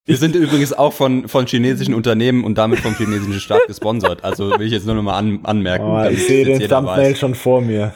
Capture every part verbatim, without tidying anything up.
Wir sind übrigens auch von, von chinesischen Unternehmen und damit vom chinesischen Staat gesponsert. Also will ich jetzt nur noch mal an, anmerken. Oh, ich sehe den Thumbnail schon vor mir.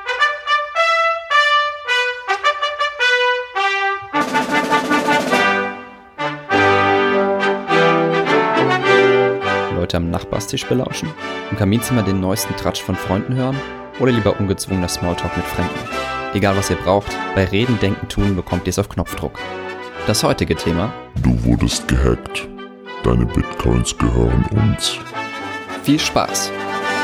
Leute am Nachbarstisch belauschen, im Kaminzimmer den neuesten Tratsch von Freunden hören oder lieber ungezwungener Smalltalk mit Fremden. Egal was ihr braucht, bei Reden, Denken, Tun bekommt ihr es auf Knopfdruck. Das heutige Thema: Du wurdest gehackt. Deine Bitcoins gehören uns. Viel Spaß!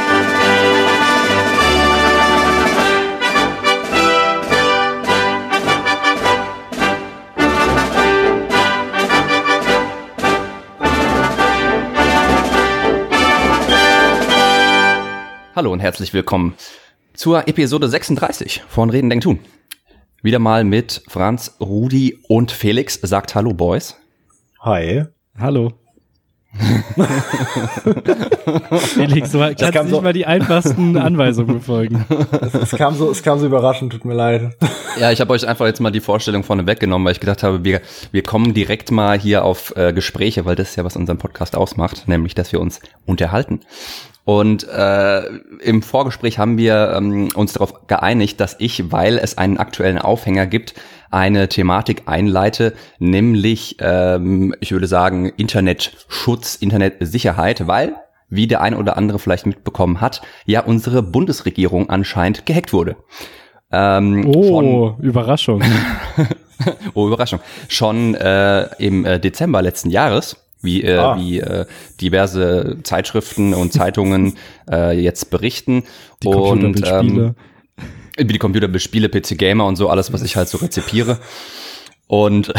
Hallo und herzlich willkommen zur Episode sechsunddreißig von Reden, Denken, Tun. Wieder mal mit Franz, Rudi und Felix. Sagt Hallo, Boys. Hi. Hallo. Felix, du kannst nicht so mal die einfachsten Anweisungen befolgen. Es, es, kam so, es kam so überraschend, tut mir leid. Ja, ich habe euch einfach jetzt mal die Vorstellung vorne weggenommen, weil ich gedacht habe, wir, wir kommen direkt mal hier auf äh, Gespräche, weil das ist ja, was unseren Podcast ausmacht, nämlich, dass wir uns unterhalten. Und äh, im Vorgespräch haben wir ähm, uns darauf geeinigt, dass ich, weil es einen aktuellen Aufhänger gibt, eine Thematik einleite, nämlich, ähm, ich würde sagen, Internetschutz, Internetsicherheit, weil, wie der eine oder andere vielleicht mitbekommen hat, ja unsere Bundesregierung anscheinend gehackt wurde. Ähm, oh, schon, Überraschung. oh, Überraschung. Schon äh, im äh, Dezember letzten Jahres. Wie, äh, ah. wie äh, diverse Zeitschriften und Zeitungen äh, jetzt berichten. Die und ähm, wie die Computerspiele, P C Gamer und so, alles, was ich halt so rezipiere. Und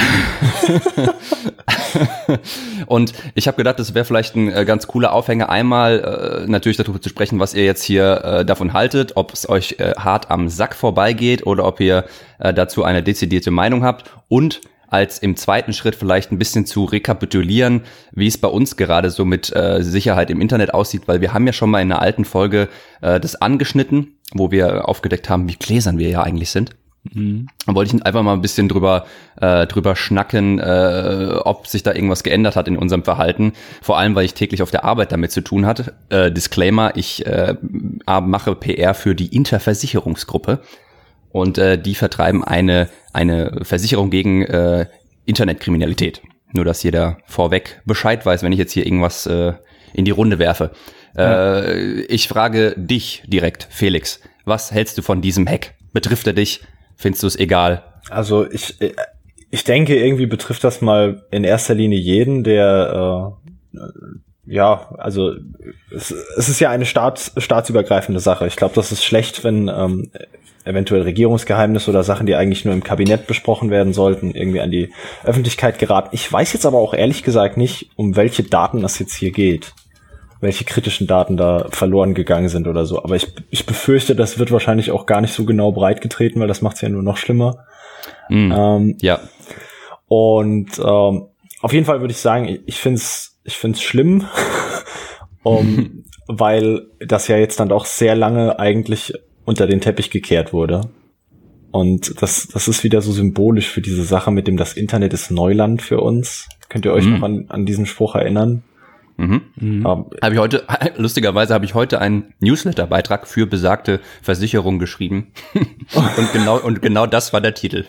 und ich habe gedacht, das wäre vielleicht ein äh, ganz cooler Aufhänger, einmal äh, natürlich darüber zu sprechen, was ihr jetzt hier äh, davon haltet, ob es euch äh, hart am Sack vorbeigeht oder ob ihr äh, dazu eine dezidierte Meinung habt, und als im zweiten Schritt vielleicht ein bisschen zu rekapitulieren, wie es bei uns gerade so mit äh, Sicherheit im Internet aussieht, weil wir haben ja schon mal in einer alten Folge äh, das angeschnitten, wo wir aufgedeckt haben, wie gläsern wir ja eigentlich sind. Mhm. Da wollte ich einfach mal ein bisschen drüber äh, drüber schnacken, äh, ob sich da irgendwas geändert hat in unserem Verhalten. Vor allem, weil ich täglich auf der Arbeit damit zu tun hatte. Äh, Disclaimer, ich äh, mache P R für die Interversicherungsgruppe. Und äh, die vertreiben eine eine Versicherung gegen äh, Internetkriminalität. Nur, dass jeder vorweg Bescheid weiß, wenn ich jetzt hier irgendwas äh, in die Runde werfe. Ja. Äh, ich frage dich direkt, Felix, was hältst du von diesem Hack? Betrifft er dich? Findest du es egal? Also ich ich denke, irgendwie betrifft das mal in erster Linie jeden, der äh, ja, also es, es ist ja eine staats, staatsübergreifende Sache. Ich glaube, das ist schlecht, wenn ähm, eventuell Regierungsgeheimnisse oder Sachen, die eigentlich nur im Kabinett besprochen werden sollten, irgendwie an die Öffentlichkeit geraten. Ich weiß jetzt aber auch ehrlich gesagt nicht, um welche Daten das jetzt hier geht. Welche kritischen Daten da verloren gegangen sind oder so. Aber ich, ich befürchte, das wird wahrscheinlich auch gar nicht so genau breitgetreten, weil das macht es ja nur noch schlimmer. Mm, ähm, ja. Und ähm, auf jeden Fall würde ich sagen, ich, ich finde es ich find's schlimm, um, weil das ja jetzt dann doch sehr lange eigentlich unter den Teppich gekehrt wurde. Und das das ist wieder so symbolisch für diese Sache mit dem, das Internet ist Neuland für uns. Könnt ihr euch mhm. noch an, an diesen Spruch erinnern? Mhm. Mhm. Um, habe ich heute, lustigerweise habe ich heute einen Newsletter-Beitrag für besagte Versicherung geschrieben. und genau und genau das war der Titel.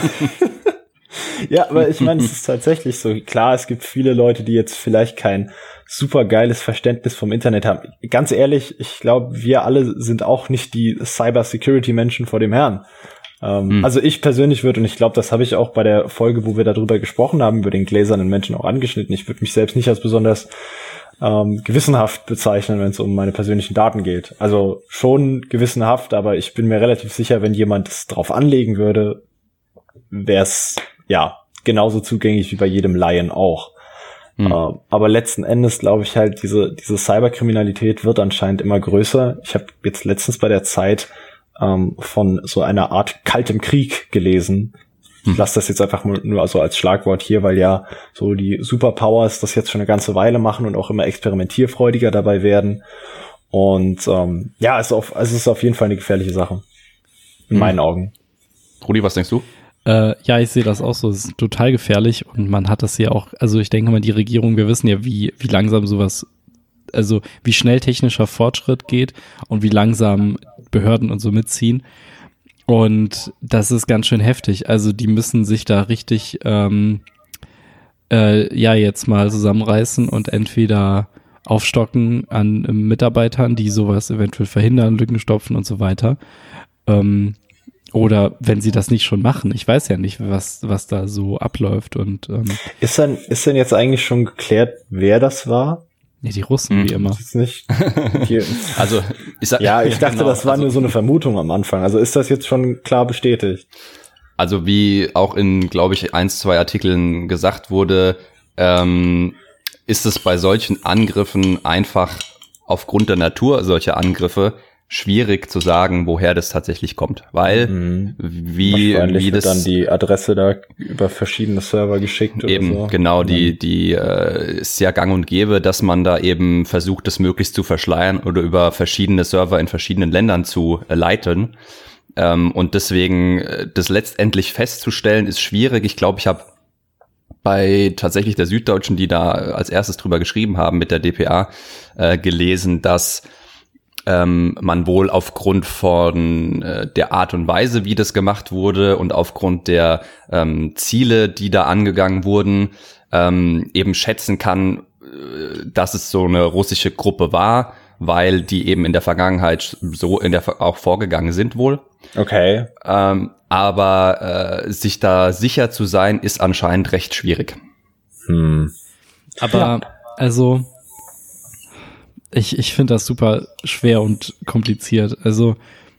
Ja, aber ich meine, es ist tatsächlich so. Klar, es gibt viele Leute, die jetzt vielleicht kein super geiles Verständnis vom Internet haben. Ganz ehrlich, ich glaube, wir alle sind auch nicht die Cyber-Security-Menschen vor dem Herrn. Ähm, hm. Also ich persönlich würde, und ich glaube, das habe ich auch bei der Folge, wo wir darüber gesprochen haben, über den gläsernen Menschen auch angeschnitten. Ich würde mich selbst nicht als besonders ähm, gewissenhaft bezeichnen, wenn es um meine persönlichen Daten geht. Also schon gewissenhaft, aber ich bin mir relativ sicher, wenn jemand es drauf anlegen würde, wäre es ja genauso zugänglich wie bei jedem Laien auch. Hm. Uh, aber letzten Endes glaube ich halt, diese diese Cyberkriminalität wird anscheinend immer größer. Ich habe jetzt letztens bei der Zeit ähm, von so einer Art kaltem Krieg gelesen. Ich lasse das jetzt einfach nur also als Schlagwort hier, weil ja so die Superpowers das jetzt schon eine ganze Weile machen und auch immer experimentierfreudiger dabei werden. Und ähm, ja, es ist, auf, also es ist auf jeden Fall eine gefährliche Sache. In hm. meinen Augen. Rudi, was denkst du? Äh, ja, ich sehe das auch so. Es ist total gefährlich und man hat das ja auch, also ich denke mal, die Regierung, wir wissen ja, wie, wie langsam sowas, also wie schnell technischer Fortschritt geht und wie langsam Behörden und so mitziehen. Und das ist ganz schön heftig. Also die müssen sich da richtig, ähm, äh, ja, jetzt mal zusammenreißen und entweder aufstocken an äh, Mitarbeitern, die sowas eventuell verhindern, Lücken stopfen und so weiter. Ähm, oder wenn sie das nicht schon machen. Ich weiß ja nicht, was was da so abläuft. Und ähm, ist denn ist denn jetzt eigentlich schon geklärt, wer das war? Ja, die Russen, hm. wie immer. Ist nicht die, also ich sag, ja, ich dachte, genau, das war also, nur so eine Vermutung am Anfang. Also ist das jetzt schon klar bestätigt? Also wie auch in, glaube ich, eins, zwei Artikeln gesagt wurde, ähm, ist es bei solchen Angriffen einfach aufgrund der Natur solcher Angriffe schwierig zu sagen, woher das tatsächlich kommt, weil mhm. wie Wahrscheinlich wie wird das dann die Adresse da über verschiedene Server geschickt oder eben so. genau die die äh, ist ja gang und gäbe, dass man da eben versucht, das möglichst zu verschleiern oder über verschiedene Server in verschiedenen Ländern zu äh, leiten. Ähm, und deswegen äh, das letztendlich festzustellen ist schwierig. Ich glaube, ich habe bei tatsächlich der Süddeutschen, die da als erstes drüber geschrieben haben mit der D P A, äh, gelesen, dass ähm, man wohl aufgrund von äh, der Art und Weise, wie das gemacht wurde und aufgrund der ähm, Ziele, die da angegangen wurden, ähm, eben schätzen kann, äh, dass es so eine russische Gruppe war, weil die eben in der Vergangenheit so in der auch vorgegangen sind wohl. Okay. Ähm, aber äh, sich da sicher zu sein, ist anscheinend recht schwierig. Hm. Aber ja. also ich ich finde das super schwer und kompliziert. Also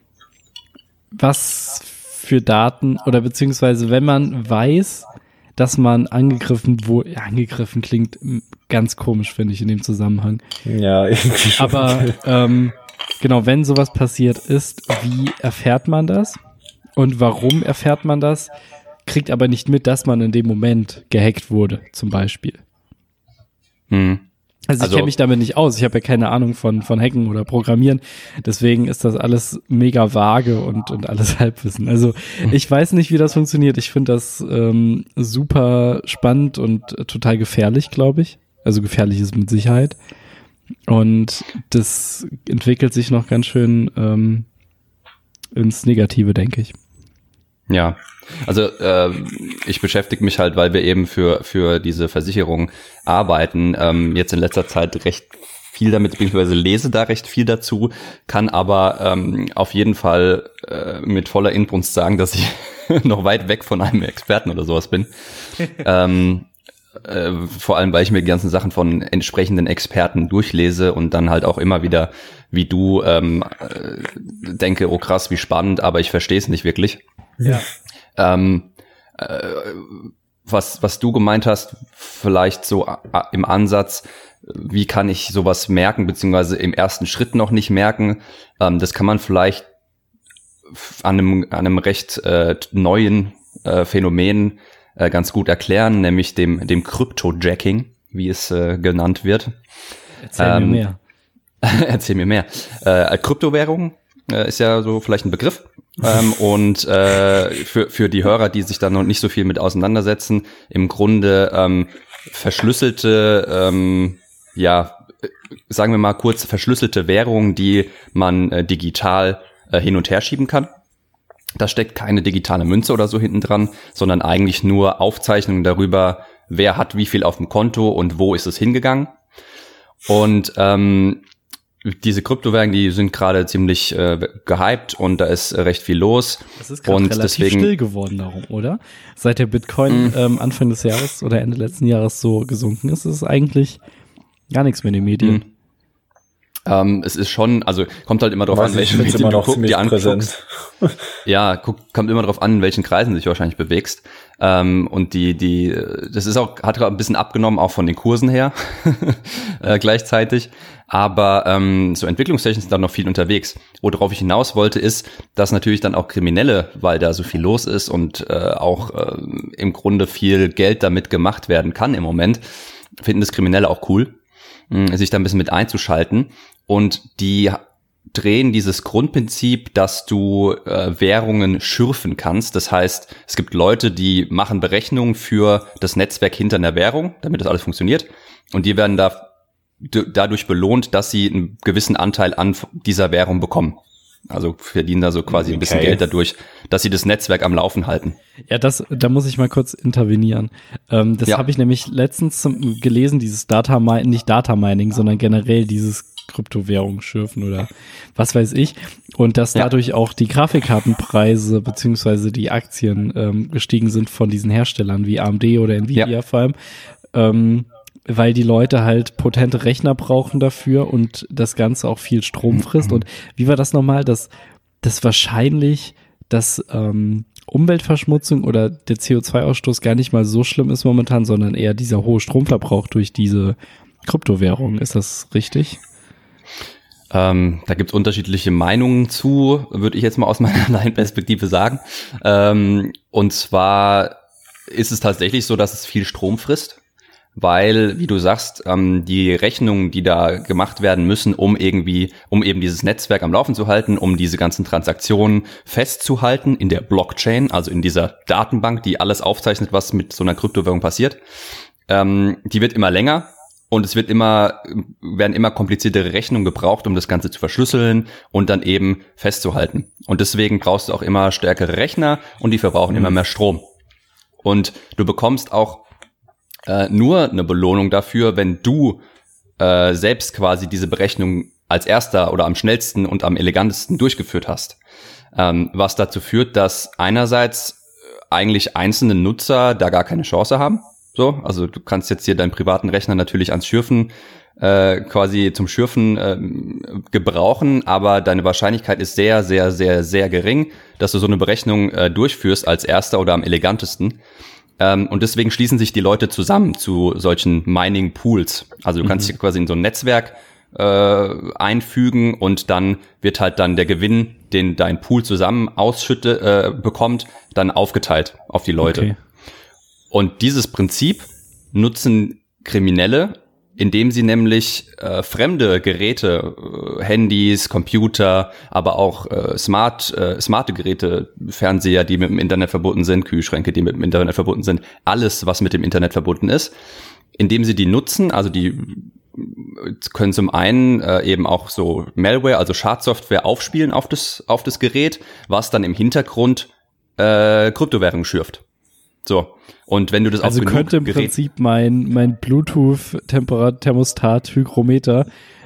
was für Daten oder beziehungsweise wenn man weiß, dass man angegriffen wurde, ja, angegriffen klingt ganz komisch, finde ich in dem Zusammenhang. Ja, irgendwie schon. Aber ähm, genau, wenn sowas passiert ist, wie erfährt man das? Und warum erfährt man das? Kriegt aber nicht mit, dass man in dem Moment gehackt wurde, zum Beispiel. Hm. Also ich Also, kenne mich damit nicht aus. Ich habe ja keine Ahnung von von Hacken oder Programmieren. Deswegen ist das alles mega vage und und alles Halbwissen. Also ich weiß nicht, wie das funktioniert. Ich finde das ähm, super spannend und total gefährlich, glaube ich. Also gefährlich ist mit Sicherheit. Und das entwickelt sich noch ganz schön ähm, ins Negative, denke ich. Ja, also äh, ich beschäftige mich halt, weil wir eben für für diese Versicherung arbeiten, ähm, jetzt in letzter Zeit recht viel damit, beziehungsweise lese da recht viel dazu, kann aber ähm, auf jeden Fall äh, mit voller Inbrunst sagen, dass ich noch weit weg von einem Experten oder sowas bin. ähm, äh, vor allem, weil ich mir die ganzen Sachen von entsprechenden Experten durchlese und dann halt auch immer wieder, wie du, ähm, äh, denke, oh krass, wie spannend, aber ich verstehe es nicht wirklich. Ja. Ähm, äh, was was du gemeint hast, vielleicht so äh, im Ansatz, wie kann ich sowas merken, beziehungsweise im ersten Schritt noch nicht merken, ähm, das kann man vielleicht an einem, an einem recht äh, neuen äh, Phänomen äh, ganz gut erklären, nämlich dem dem Cryptojacking, wie es äh, genannt wird. Erzähl ähm, mir mehr. Erzähl mir mehr. Äh, Kryptowährung äh, ist ja so vielleicht ein Begriff. ähm, und äh, für für die Hörer, die sich da noch nicht so viel mit auseinandersetzen, im Grunde ähm, verschlüsselte, ähm, ja, sagen wir mal kurz, verschlüsselte Währungen, die man äh, digital äh, hin und her schieben kann. Da steckt keine digitale Münze oder so hinten dran, sondern eigentlich nur Aufzeichnungen darüber, wer hat wie viel auf dem Konto und wo ist es hingegangen. Und ähm, diese Kryptowährungen, die sind gerade ziemlich äh, gehypt und da ist äh, recht viel los. Das ist gerade relativ deswegen, still geworden darum, oder? Seit der Bitcoin mm. ähm, Anfang des Jahres oder Ende letzten Jahres so gesunken ist, ist es eigentlich gar nichts mehr in den Medien. Mm. Ähm, es ist schon, also kommt halt immer drauf Weiß an, welche Medien Medien du guck, die anguckst. präsent. Ja, guck, kommt immer drauf an, in welchen Kreisen du dich wahrscheinlich bewegst. Ähm, und die, die, das ist auch, hat gerade ein bisschen abgenommen, auch von den Kursen her, äh, gleichzeitig. Aber ähm, so entwicklungstechnisch ist da noch viel unterwegs. Worauf ich hinaus wollte, ist, dass natürlich dann auch Kriminelle, weil da so viel los ist und äh, auch äh, im Grunde viel Geld damit gemacht werden kann im Moment, finden das Kriminelle auch cool, mh, sich da ein bisschen mit einzuschalten. Und die drehen dieses Grundprinzip, dass du äh, Währungen schürfen kannst. Das heißt, es gibt Leute, die machen Berechnungen für das Netzwerk hinter einer Währung, damit das alles funktioniert. Und die werden da d- dadurch belohnt, dass sie einen gewissen Anteil an dieser Währung bekommen. Also verdienen da so quasi ein bisschen Okay. Geld dadurch, dass sie das Netzwerk am Laufen halten. Ja, das, da muss ich mal kurz intervenieren. Ähm, das Ja. habe ich nämlich letztens zum, gelesen, dieses Data Mining, nicht Data Mining, sondern generell dieses Kryptowährung schürfen oder was weiß ich. Und dass Ja. dadurch auch die Grafikkartenpreise beziehungsweise die Aktien ähm, gestiegen sind von diesen Herstellern wie A M D oder Nvidia Ja. vor allem. Ähm, weil die Leute halt potente Rechner brauchen dafür und das Ganze auch viel Strom frisst. Und wie war das nochmal? Dass das wahrscheinlich, dass ähm, Umweltverschmutzung oder der C O zwei Ausstoß gar nicht mal so schlimm ist momentan, sondern eher dieser hohe Stromverbrauch durch diese Kryptowährung. Ist das richtig? Ähm, da gibt's unterschiedliche Meinungen zu, würde ich jetzt mal aus meiner Laienperspektive sagen. Ähm, und zwar ist es tatsächlich so, dass es viel Strom frisst, weil, wie du sagst, ähm, die Rechnungen, die da gemacht werden müssen, um irgendwie, um eben dieses Netzwerk am Laufen zu halten, um diese ganzen Transaktionen festzuhalten in der Blockchain, also in dieser Datenbank, die alles aufzeichnet, was mit so einer Kryptowährung passiert, ähm, die wird immer länger. Und es wird immer, werden immer kompliziertere Rechnungen gebraucht, um das Ganze zu verschlüsseln und dann eben festzuhalten. Und deswegen brauchst du auch immer stärkere Rechner und die verbrauchen immer mehr Strom. Und du bekommst auch äh, nur eine Belohnung dafür, wenn du äh, selbst quasi diese Berechnung als erster oder am schnellsten und am elegantesten durchgeführt hast. Ähm, was dazu führt, dass einerseits eigentlich einzelne Nutzer da gar keine Chance haben. So, also du kannst jetzt hier deinen privaten Rechner natürlich ans Schürfen, äh, quasi zum Schürfen äh, gebrauchen, aber deine Wahrscheinlichkeit ist sehr, sehr, sehr, sehr gering, dass du so eine Berechnung äh, durchführst als erster oder am elegantesten. Ähm, und deswegen schließen sich die Leute zusammen zu solchen Mining-Pools. Also du kannst dich quasi in so ein Netzwerk äh, einfügen und dann wird halt dann der Gewinn, den dein Pool zusammen ausschütte, äh, bekommt, dann aufgeteilt auf die Leute. Okay. Und dieses Prinzip nutzen Kriminelle, indem sie nämlich äh, fremde Geräte, äh, Handys, Computer, aber auch äh, smart, äh, smarte Geräte, Fernseher, die mit dem Internet verbunden sind, Kühlschränke, die mit dem Internet verbunden sind, alles, was mit dem Internet verbunden ist, indem sie die nutzen, also die können zum einen äh, eben auch so Malware, also Schadsoftware aufspielen auf das, auf das Gerät, was dann im Hintergrund äh, Kryptowährung schürft. So. Und wenn du das Also auf könnte im Gerät Prinzip mein, mein Bluetooth-Temperat-Thermostat, Hygrometer.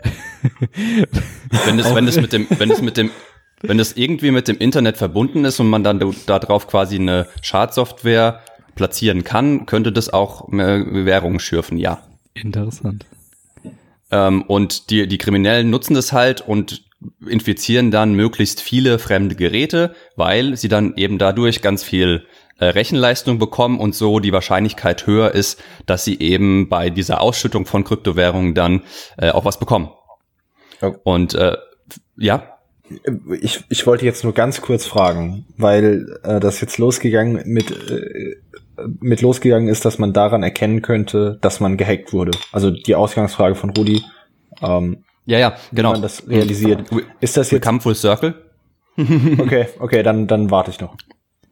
wenn das, wenn das mit dem, wenn das mit dem, wenn das irgendwie mit dem Internet verbunden ist und man dann da drauf quasi eine Schadsoftware platzieren kann, könnte das auch Währungen schürfen, ja. Interessant. Ähm, und die, die Kriminellen nutzen das halt und infizieren dann möglichst viele fremde Geräte, weil sie dann eben dadurch ganz viel äh, Rechenleistung bekommen und so die Wahrscheinlichkeit höher ist, dass sie eben bei dieser Ausschüttung von Kryptowährungen dann äh, auch was bekommen. Oh. Und äh, ja, Ich, ich wollte jetzt nur ganz kurz fragen, weil äh, das jetzt losgegangen mit äh, mit losgegangen ist, dass man daran erkennen könnte, dass man gehackt wurde. Also die Ausgangsfrage von Rudi, ähm, ja, ja, genau. wie man das realisiert. We, Ist das we jetzt come full circle? okay? Okay, dann dann warte ich noch.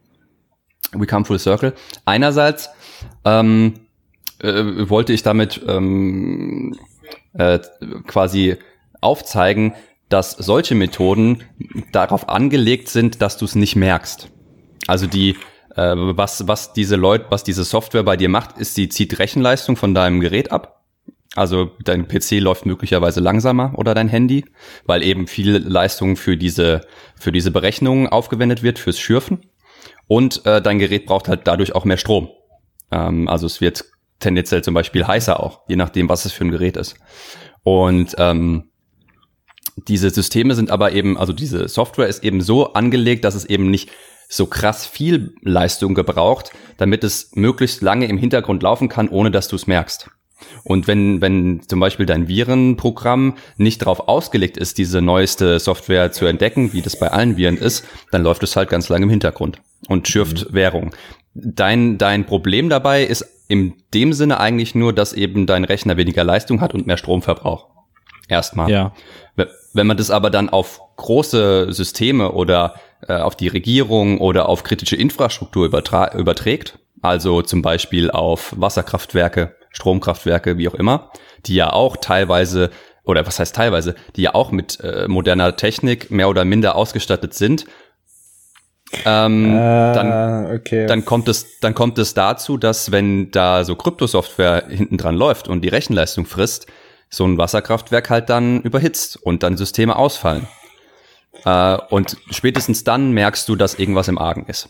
We come full circle. Einerseits ähm, äh, wollte ich damit ähm, äh, quasi aufzeigen, dass solche Methoden darauf angelegt sind, dass du es nicht merkst. Also die, äh, was was diese Leute, was diese Software bei dir macht, ist, sie zieht Rechenleistung von deinem Gerät ab. Also dein P C läuft möglicherweise langsamer oder dein Handy, weil eben viel Leistung für diese für diese Berechnungen aufgewendet wird fürs Schürfen. Und äh, dein Gerät braucht halt dadurch auch mehr Strom. Ähm, also es wird tendenziell zum Beispiel heißer auch, je nachdem, was es für ein Gerät ist. Und ähm, diese Systeme sind aber eben, also diese Software ist eben so angelegt, dass es eben nicht so krass viel Leistung gebraucht, damit es möglichst lange im Hintergrund laufen kann, ohne dass du es merkst. Und wenn wenn zum Beispiel dein Virenprogramm nicht darauf ausgelegt ist, diese neueste Software zu entdecken, wie das bei allen Viren ist, dann läuft es halt ganz lange im Hintergrund und schürft mhm. Währung. Dein dein Problem dabei ist in dem Sinne eigentlich nur, dass eben dein Rechner weniger Leistung hat und mehr Stromverbrauch. Erstmal. Ja. Wenn man das aber dann auf große Systeme oder äh, auf die Regierung oder auf kritische Infrastruktur übertra- überträgt, also zum Beispiel auf Wasserkraftwerke, Stromkraftwerke, wie auch immer, die ja auch teilweise, oder was heißt teilweise, die ja auch mit äh, moderner Technik mehr oder minder ausgestattet sind, ähm, äh, dann, okay. dann kommt es, dann kommt es dazu, dass wenn da so Kryptosoftware hinten dran läuft und die Rechenleistung frisst, so ein Wasserkraftwerk halt dann überhitzt und dann Systeme ausfallen. Äh, und spätestens dann merkst du, dass irgendwas im Argen ist.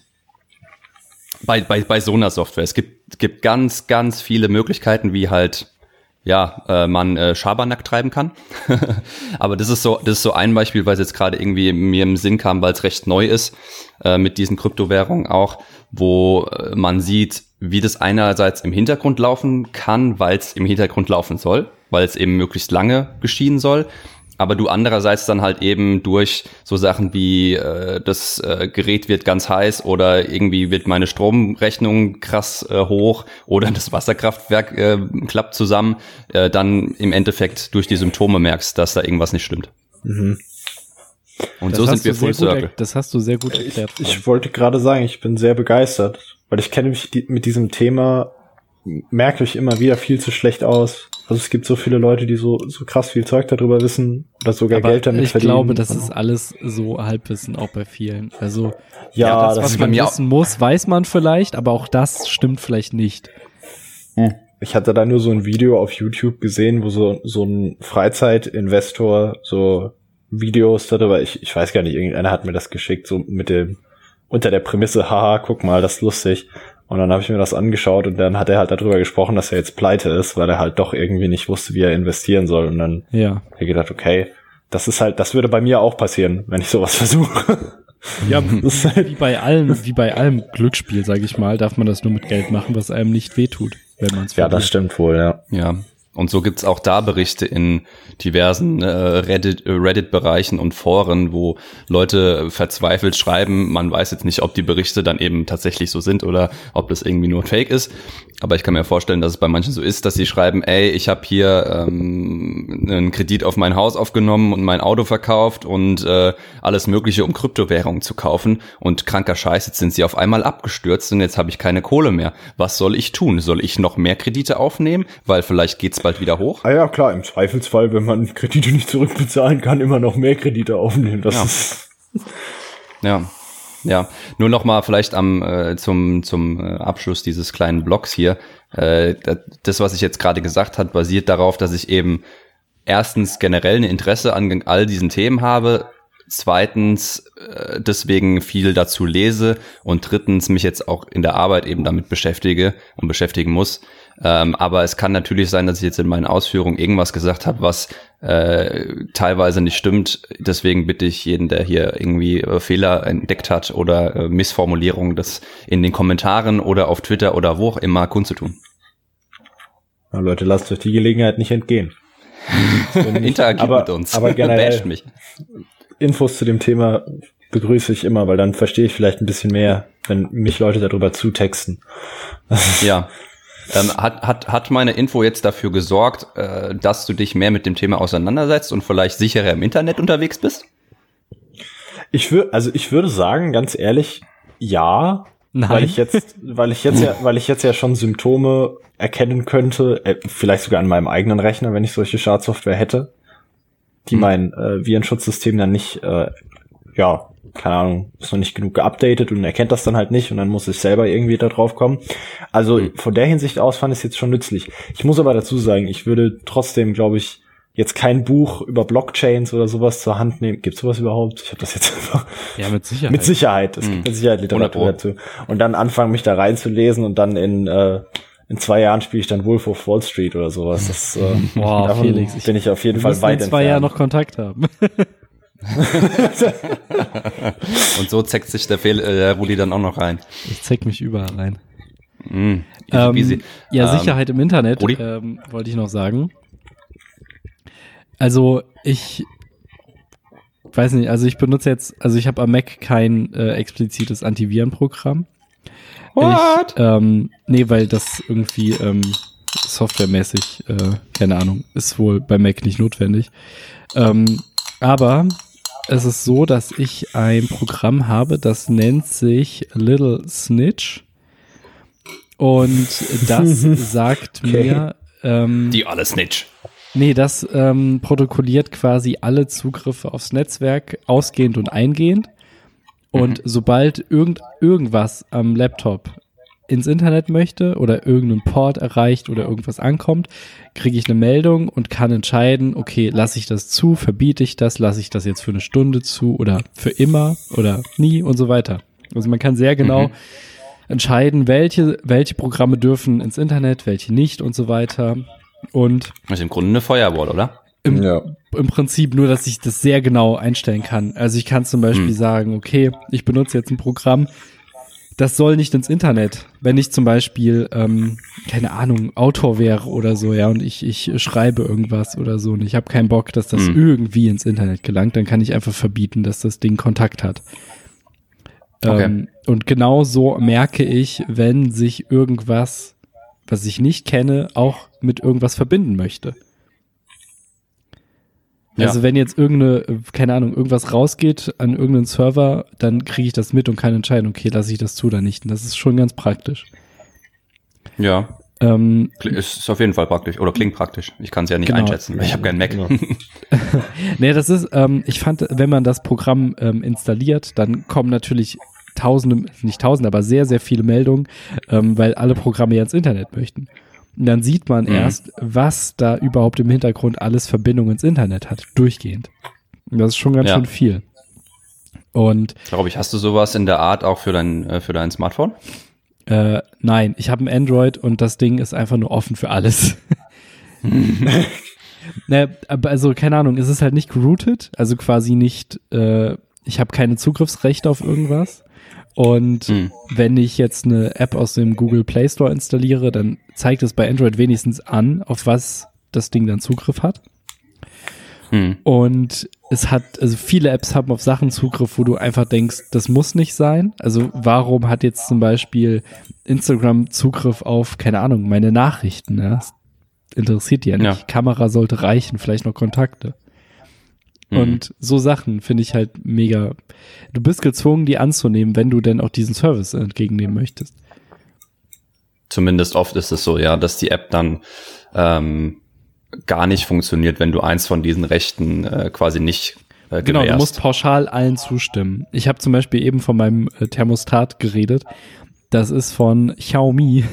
Bei, bei, bei so einer Software. Es gibt, gibt ganz, ganz viele Möglichkeiten, wie halt, ja, äh, man äh, Schabernack treiben kann. Aber das ist so, das ist so ein Beispiel, weil es jetzt gerade irgendwie mir im Sinn kam, weil es recht neu ist, äh, mit diesen Kryptowährungen auch, wo äh, man sieht, wie das einerseits im Hintergrund laufen kann, weil es im Hintergrund laufen soll, weil es eben möglichst lange geschehen soll. Aber du andererseits dann halt eben durch so Sachen wie äh, das äh, Gerät wird ganz heiß oder irgendwie wird meine Stromrechnung krass äh, hoch oder das Wasserkraftwerk äh, klappt zusammen, äh, dann im Endeffekt durch die Symptome merkst, dass da irgendwas nicht stimmt. Mhm. Und Das so hast sind wir du sehr Full gut Circle. er- Das hast du sehr gut erklärt. Ich, ich wollte gerade sagen, ich bin sehr begeistert, weil ich kenne mich die, mit diesem Thema merklich immer wieder viel zu schlecht aus. Also es gibt so viele Leute, die so so krass viel Zeug darüber wissen oder sogar Aber Geld damit ich verdienen. glaube, das ist alles so Halbwissen auch bei vielen. Also ja, Ja, das, das, was ist bei man mir auch- wissen muss, weiß man vielleicht, aber auch das stimmt vielleicht nicht. ich hatte da nur so ein Video auf YouTube gesehen, wo so so ein Freizeitinvestor so Videos darüber, ich ich weiß gar nicht, irgendeiner hat mir das geschickt, so mit dem unter der Prämisse, haha, guck mal, das ist lustig. Und dann habe ich mir das angeschaut und dann hat er halt darüber gesprochen, dass er jetzt pleite ist, weil er halt doch irgendwie nicht wusste, wie er investieren soll. Und dann Ja. habe ich gedacht, okay, das ist halt, das würde bei mir auch passieren, wenn ich sowas versuche. Ja, Das ist halt, wie bei allem, wie bei allem Glücksspiel, sage ich mal, darf man das nur mit Geld machen, was einem nicht wehtut, wenn man es ja, das stimmt wohl, ja. Ja. Und so gibt's auch da Berichte in diversen äh, Reddit, äh, Reddit-Bereichen und Foren, wo Leute verzweifelt schreiben, man weiß jetzt nicht, ob die Berichte dann eben tatsächlich so sind oder ob das irgendwie nur Fake ist. Aber ich kann mir vorstellen, dass es bei manchen so ist, dass sie schreiben, ey, ich habe hier ähm, einen Kredit auf mein Haus aufgenommen und mein Auto verkauft und äh, alles Mögliche, um Kryptowährungen zu kaufen. Und kranker Scheiß, jetzt sind sie auf einmal abgestürzt und jetzt habe ich keine Kohle mehr. Was soll ich tun? Soll ich noch mehr Kredite aufnehmen? Weil vielleicht geht's bald wieder hoch. Ah ja, klar, im Zweifelsfall, wenn man Kredite nicht zurückbezahlen kann, immer noch mehr Kredite aufnehmen. Das Ja. ist Ja, ja. Nur noch mal vielleicht am äh, zum zum äh, Abschluss dieses kleinen Blogs hier. Äh, das, was ich jetzt gerade gesagt habe, basiert darauf, dass ich eben erstens generell ein Interesse an all diesen Themen habe, zweitens äh, deswegen viel dazu lese und drittens mich jetzt auch in der Arbeit eben damit beschäftige und beschäftigen muss. Ähm, aber es kann natürlich sein, dass ich jetzt in meinen Ausführungen irgendwas gesagt habe, was äh, teilweise nicht stimmt. Deswegen bitte ich jeden, der hier irgendwie äh, Fehler entdeckt hat oder äh, Missformulierungen, das in den Kommentaren oder auf Twitter oder wo auch immer kundzutun. Na, Leute, lasst euch die Gelegenheit nicht entgehen. Interagiert aber, mit uns. aber generell Basht mich. Infos zu dem Thema begrüße ich immer, weil dann verstehe ich vielleicht ein bisschen mehr, wenn mich Leute darüber zutexten. Ja. Ähm, hat, hat, hat meine Info jetzt dafür gesorgt, äh, dass du dich mehr mit dem Thema auseinandersetzt und vielleicht sicherer im Internet unterwegs bist? Ich würde, also ich würde sagen, ganz ehrlich, ja, Nein. weil ich jetzt, weil ich jetzt ja, weil ich jetzt ja schon Symptome erkennen könnte, äh, vielleicht sogar an meinem eigenen Rechner, wenn ich solche Schadsoftware hätte, die Hm. mein äh, Virenschutzsystem dann nicht, äh, ja, keine Ahnung, ist noch nicht genug geupdatet und erkennt das dann halt nicht und dann muss ich selber irgendwie da drauf kommen. Also Hm. von der Hinsicht aus fand ich es jetzt schon nützlich. Ich muss aber dazu sagen, ich würde trotzdem, glaube ich, jetzt kein Buch über Blockchains oder sowas zur Hand nehmen. Gibt's sowas überhaupt? Ich habe das jetzt einfach Ja, mit Sicherheit. mit Sicherheit. Es Mhm. gibt mit Sicherheit Literatur hundert dazu. Und dann anfangen, mich da reinzulesen und dann in äh, in zwei Jahren spiele ich dann Wolf of Wall Street oder sowas. Das äh, Boah, davon Felix, ich- bin ich auf jeden Wir Fall müssen weit in zwei Jahren entfernt. noch Kontakt haben. Und so zeckt sich der, Fehl, äh, der Rudi dann auch noch rein. Ich zeig mich überall rein. Mm, easy Ähm, peasy. ja, Ähm, Sicherheit im Internet, Rudi? ähm, wollte ich noch sagen. Also ich weiß nicht, also ich benutze jetzt, also ich habe am Mac kein äh, explizites Antivirenprogramm. What? Ich, ähm, nee, weil das irgendwie ähm, softwaremäßig, äh, keine Ahnung, ist wohl bei Mac nicht notwendig. Ähm, aber es ist so, dass ich ein Programm habe, das nennt sich Little Snitch. Und das sagt Okay. mir, ähm, Die alle Snitch. nee, das ähm, protokolliert quasi alle Zugriffe aufs Netzwerk, ausgehend und eingehend. Und Mhm. sobald irgend, irgendwas am Laptop ins Internet möchte oder irgendeinen Port erreicht oder irgendwas ankommt, kriege ich eine Meldung und kann entscheiden, okay, lasse ich das zu, verbiete ich das, lasse ich das jetzt für eine Stunde zu oder für immer oder nie und so weiter. Also man kann sehr genau Mhm. entscheiden, welche, welche Programme dürfen ins Internet, welche nicht und so weiter. Und Das ist im Grunde eine Firewall, oder? im, Ja. im Prinzip nur, dass ich das sehr genau einstellen kann. Also ich kann zum Beispiel Hm. sagen, okay, ich benutze jetzt ein Programm, das soll nicht ins Internet. Wenn ich zum Beispiel, ähm, keine Ahnung, Autor wäre oder so, ja, und ich, ich schreibe irgendwas oder so und ich habe keinen Bock, dass das Hm. irgendwie ins Internet gelangt, dann kann ich einfach verbieten, dass das Ding Kontakt hat. Okay. Ähm, und genau so merke ich, wenn sich irgendwas, was ich nicht kenne, auch mit irgendwas verbinden möchte. Ja. Also wenn jetzt irgendeine, äh, keine Ahnung, irgendwas rausgeht an irgendeinen Server, dann kriege ich das mit und kann entscheiden, okay, lasse ich das zu oder nicht. Und das ist schon ganz praktisch. Ja, Ähm, kli- ist ist auf jeden Fall praktisch. Oder klingt praktisch. Ich kann es ja nicht Genau. einschätzen, weil ich habe keinen Mac. Genau. nee, das ist, ähm, ich fand, wenn man das Programm ähm, installiert, dann kommen natürlich tausende, nicht tausende, aber sehr, sehr viele Meldungen, ähm, weil alle Programme ja ins Internet möchten. Und dann sieht man Mhm. erst, was da überhaupt im Hintergrund alles Verbindung ins Internet hat, durchgehend. Und das ist schon ganz Ja. schön viel. Und Glaube ich, hast du sowas in der Art auch für dein, äh, für dein Smartphone? Äh, nein, ich habe ein Android und das Ding ist einfach nur offen für alles. ne, aber also keine Ahnung, es ist halt nicht geroutet, also quasi nicht, äh, ich habe keine Zugriffsrechte auf irgendwas. Und Hm. wenn ich jetzt eine App aus dem Google Play Store installiere, dann zeigt es bei Android wenigstens an, auf was das Ding dann Zugriff hat. Hm. Und es hat, also viele Apps haben auf Sachen Zugriff, wo du einfach denkst, das muss nicht sein. Also warum hat jetzt zum Beispiel Instagram Zugriff auf, keine Ahnung, meine Nachrichten? Ja? Das interessiert die ja nicht. Ja. Kamera sollte reichen, vielleicht noch Kontakte. Mhm. Und so Sachen finde ich halt mega. Du bist gezwungen, die anzunehmen, wenn du denn auch diesen Service entgegennehmen möchtest. Zumindest oft ist es so, ja, dass die App dann ähm, gar nicht funktioniert, wenn du eins von diesen Rechten äh, quasi nicht äh, Genau, du gewährst. musst pauschal allen zustimmen. Ich habe zum Beispiel eben von meinem äh, Thermostat geredet. Das ist von Xiaomi.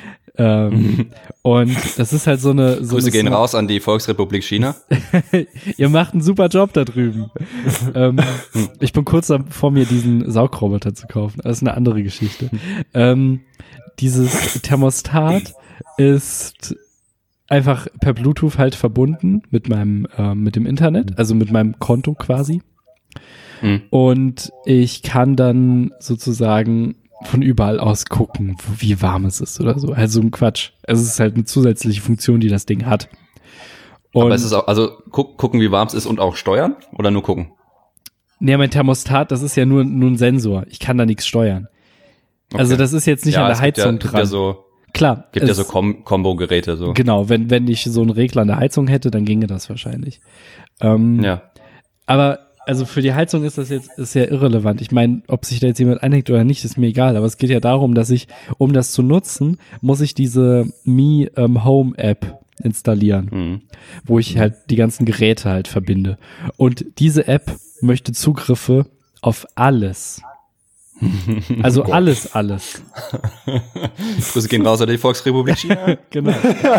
ähm, und das ist halt so eine... So Grüße eine gehen Smart- raus an die Volksrepublik China. Ihr macht einen super Job da drüben. ähm, ich bin kurz davor, mir diesen Saugroboter zu kaufen. Das ist eine andere Geschichte. Ähm, dieses Thermostat ist einfach per Bluetooth halt verbunden mit meinem, äh, mit dem Internet, also mit meinem Konto quasi. Hm. Und ich kann dann sozusagen von überall aus gucken, wo, wie warm es ist oder so. Also ein Quatsch. Also es ist halt eine zusätzliche Funktion, die das Ding hat. Und Aber es ist auch, also guck, gucken, wie warm es ist und auch steuern oder nur gucken? nee, mein Thermostat, das ist ja nur, nur ein Sensor. Ich kann da nichts steuern. Also Okay. das ist jetzt nicht Ja, an der es gibt ja, Heizung gibt dran. ja so, Klar. gibt ja es- so Kom Kombo-Geräte so. Genau, wenn, wenn ich so einen Regler an der Heizung hätte, dann ginge das wahrscheinlich. Ähm, Ja. Aber also für die Heizung ist das jetzt ist ja irrelevant. Ich meine, ob sich da jetzt jemand einhängt oder nicht, ist mir egal. Aber es geht ja darum, dass ich, um das zu nutzen, muss ich diese Mi ähm, Home App installieren, Mhm. wo ich halt die ganzen Geräte halt verbinde. Und diese App möchte Zugriffe auf alles. Also alles, alles. Grüße gehen raus an die Volksrepublik China. Genau.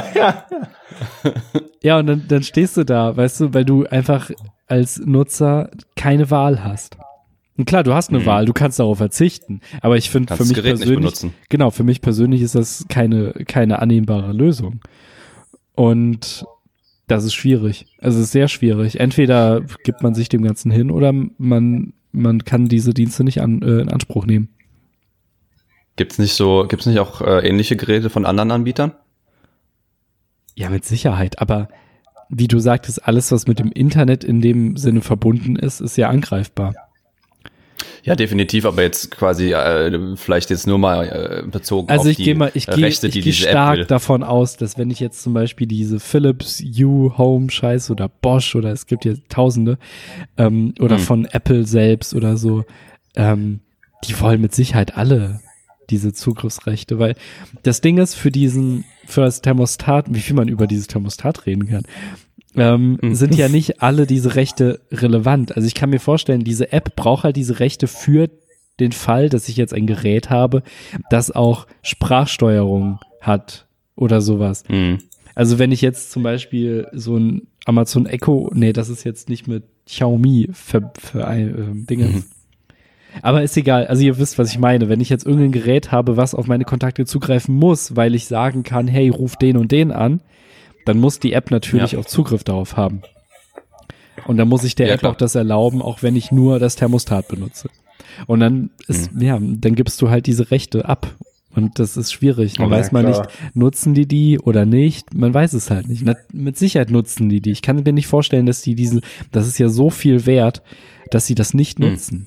Ja, und dann, dann stehst du da, weißt du, weil du einfach als Nutzer keine Wahl hast. Und klar, du hast eine Mhm. Wahl, du kannst darauf verzichten, aber ich finde für Kannst das mich Gerät nicht persönlich, benutzen. genau, für mich persönlich ist das keine, keine annehmbare Lösung. Und das ist schwierig. Also es ist sehr schwierig. Entweder gibt man sich dem Ganzen hin oder man, man kann diese Dienste nicht an, äh, in Anspruch nehmen. Gibt's nicht so, gibt's nicht auch äh, ähnliche Geräte von anderen Anbietern? Ja, mit Sicherheit, aber wie du sagtest, alles, was mit dem Internet in dem Sinne verbunden ist, ist ja angreifbar. Ja, definitiv, aber jetzt quasi äh, vielleicht jetzt nur mal äh, bezogen also auf ich die geh mal, ich äh, geh, Rechte, ich die geh diese stark App will. davon aus, dass wenn ich jetzt zum Beispiel diese Philips Hue Home Scheiß oder Bosch oder es gibt ja tausende ähm, oder Hm. von Apple selbst oder so, ähm, die wollen mit Sicherheit alle diese Zugriffsrechte, weil das Ding ist für diesen, für das Thermostat, wie viel man über dieses Thermostat reden kann, ähm, Hm. sind ja nicht alle diese Rechte relevant. Also ich kann mir vorstellen, diese App braucht halt diese Rechte für den Fall, dass ich jetzt ein Gerät habe, das auch Sprachsteuerung hat oder sowas. Hm. Also wenn ich jetzt zum Beispiel so ein Amazon Echo, nee, das ist jetzt nicht mit Xiaomi für, für ein äh, Dinge. Mhm. Aber ist egal, also ihr wisst, was ich meine. Wenn ich jetzt irgendein Gerät habe, was auf meine Kontakte zugreifen muss, weil ich sagen kann, hey, ruf den und den an, dann muss die App natürlich Ja. auch Zugriff darauf haben. Und dann muss ich der Ja, App klar. auch das erlauben, auch wenn ich nur das Thermostat benutze. Und dann ist, Mhm. ja, dann gibst du halt diese Rechte ab. Und das ist schwierig. Dann Ja, weiß man klar. nicht, nutzen die die oder nicht. Man weiß es halt nicht. Na, mit Sicherheit nutzen die die. Ich kann mir nicht vorstellen, dass die diese, das ist ja so viel wert, dass sie das nicht Mhm. nutzen.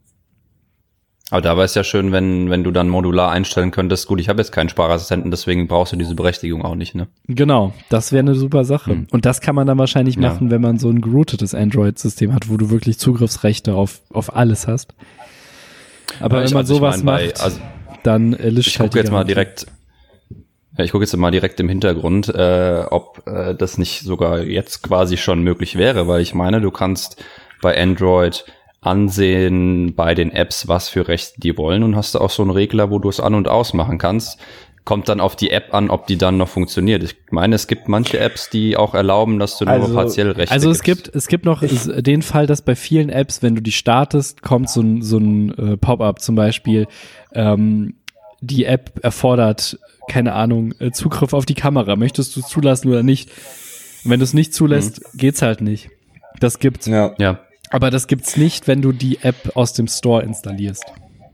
Aber da wäre es ja schön, wenn wenn du dann modular einstellen könntest, gut, ich habe jetzt keinen Sprachassistenten, deswegen brauchst du diese Berechtigung auch nicht, ne? Genau, das wäre eine super Sache. Hm. Und das kann man dann wahrscheinlich Ja. machen, wenn man so ein geroutetes Android-System hat, wo du wirklich Zugriffsrechte auf, auf alles hast. Aber wenn ich- man also ich sowas mein, bei- macht, also dann erlischt ich halt gucke die jetzt mal Garantie. direkt, ja, ich gucke jetzt mal direkt im Hintergrund, äh, ob äh, das nicht sogar jetzt quasi schon möglich wäre, weil ich meine, du kannst bei Android ansehen bei den Apps, was für Rechte die wollen, und hast da auch so einen Regler, wo du es an- und ausmachen kannst. Kommt dann auf die App an, ob die dann noch funktioniert. Ich meine, es gibt manche Apps, die auch erlauben, dass du nur Also- partiell Rechte Also es gibst. gibt, es gibt noch es- den Fall, dass bei vielen Apps, wenn du die startest, kommt so ein, so ein äh, Pop-up zum Beispiel, ähm, die App erfordert, keine Ahnung, äh, Zugriff auf die Kamera. Möchtest du es zulassen oder nicht? Und wenn du es nicht zulässt, geht's halt nicht. Das gibt's. Ja. Ja. Aber das gibt's nicht, wenn du die App aus dem Store installierst.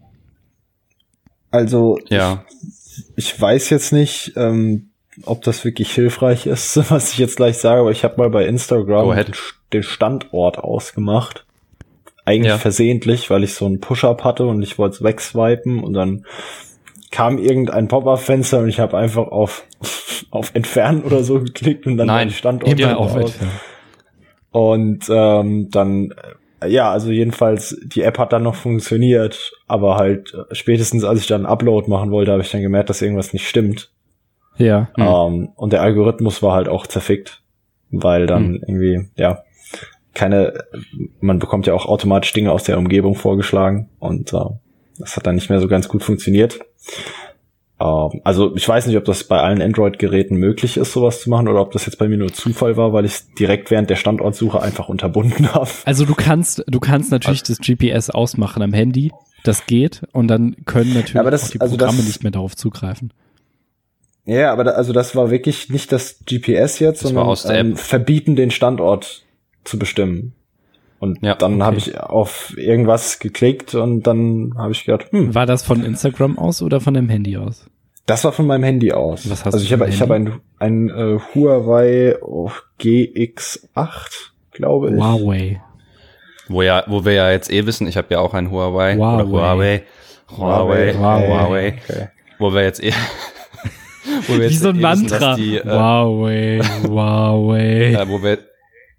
Also Ja. ich, ich weiß jetzt nicht, ähm, ob das wirklich hilfreich ist, was ich jetzt gleich sage, aber ich habe mal bei Go Instagram ahead. den, den Standort ausgemacht. Eigentlich Ja. versehentlich, weil ich so einen Push-Up hatte und ich wollte es wegswipen und dann kam irgendein Pop-up-Fenster und ich habe einfach auf auf Entfernen oder so geklickt und dann Nein, war die Standort Immer auf aus. Entfernen. Und ähm, dann, äh, ja, also jedenfalls, die App hat dann noch funktioniert, aber halt äh, spätestens als ich dann einen Upload machen wollte, habe ich dann gemerkt, dass irgendwas nicht stimmt. Ja. Hm. Ähm, und der Algorithmus war halt auch zerfickt, weil dann Hm. irgendwie, ja, keine, man bekommt ja auch automatisch Dinge aus der Umgebung vorgeschlagen und äh, das hat dann nicht mehr so ganz gut funktioniert. Ähm, also ich weiß nicht, ob das bei allen Android-Geräten möglich ist, sowas zu machen, oder ob das jetzt bei mir nur Zufall war, weil ich es direkt während der Standortsuche einfach unterbunden habe. Also du kannst, du kannst natürlich das G P S ausmachen am Handy. Das geht. Und dann können natürlich Ja, aber das- auch die also Programme das- nicht mehr darauf zugreifen. Ja, aber da, also das war wirklich nicht das G P S jetzt, Das war sondern aus der ähm, App. verbieten, den Standort zu bestimmen. Und Ja, dann okay. habe ich auf irgendwas geklickt und dann habe ich gedacht, hm, War das von Instagram aus oder von dem Handy aus? das war von meinem Handy aus. Was hast also du ich für habe ein ich habe ein, ein äh, Huawei oh, G X acht, glaube ich. Huawei. Wo ja, wo wir ja jetzt eh wissen, ich habe ja auch ein Huawei Huawei. oder Huawei, Huawei, Huawei. Huawei, Okay. wo wir jetzt eh, wo wir Wie jetzt so ein eh wissen, dass Mantra. die, äh, Huawei, Huawei. äh, wo wir,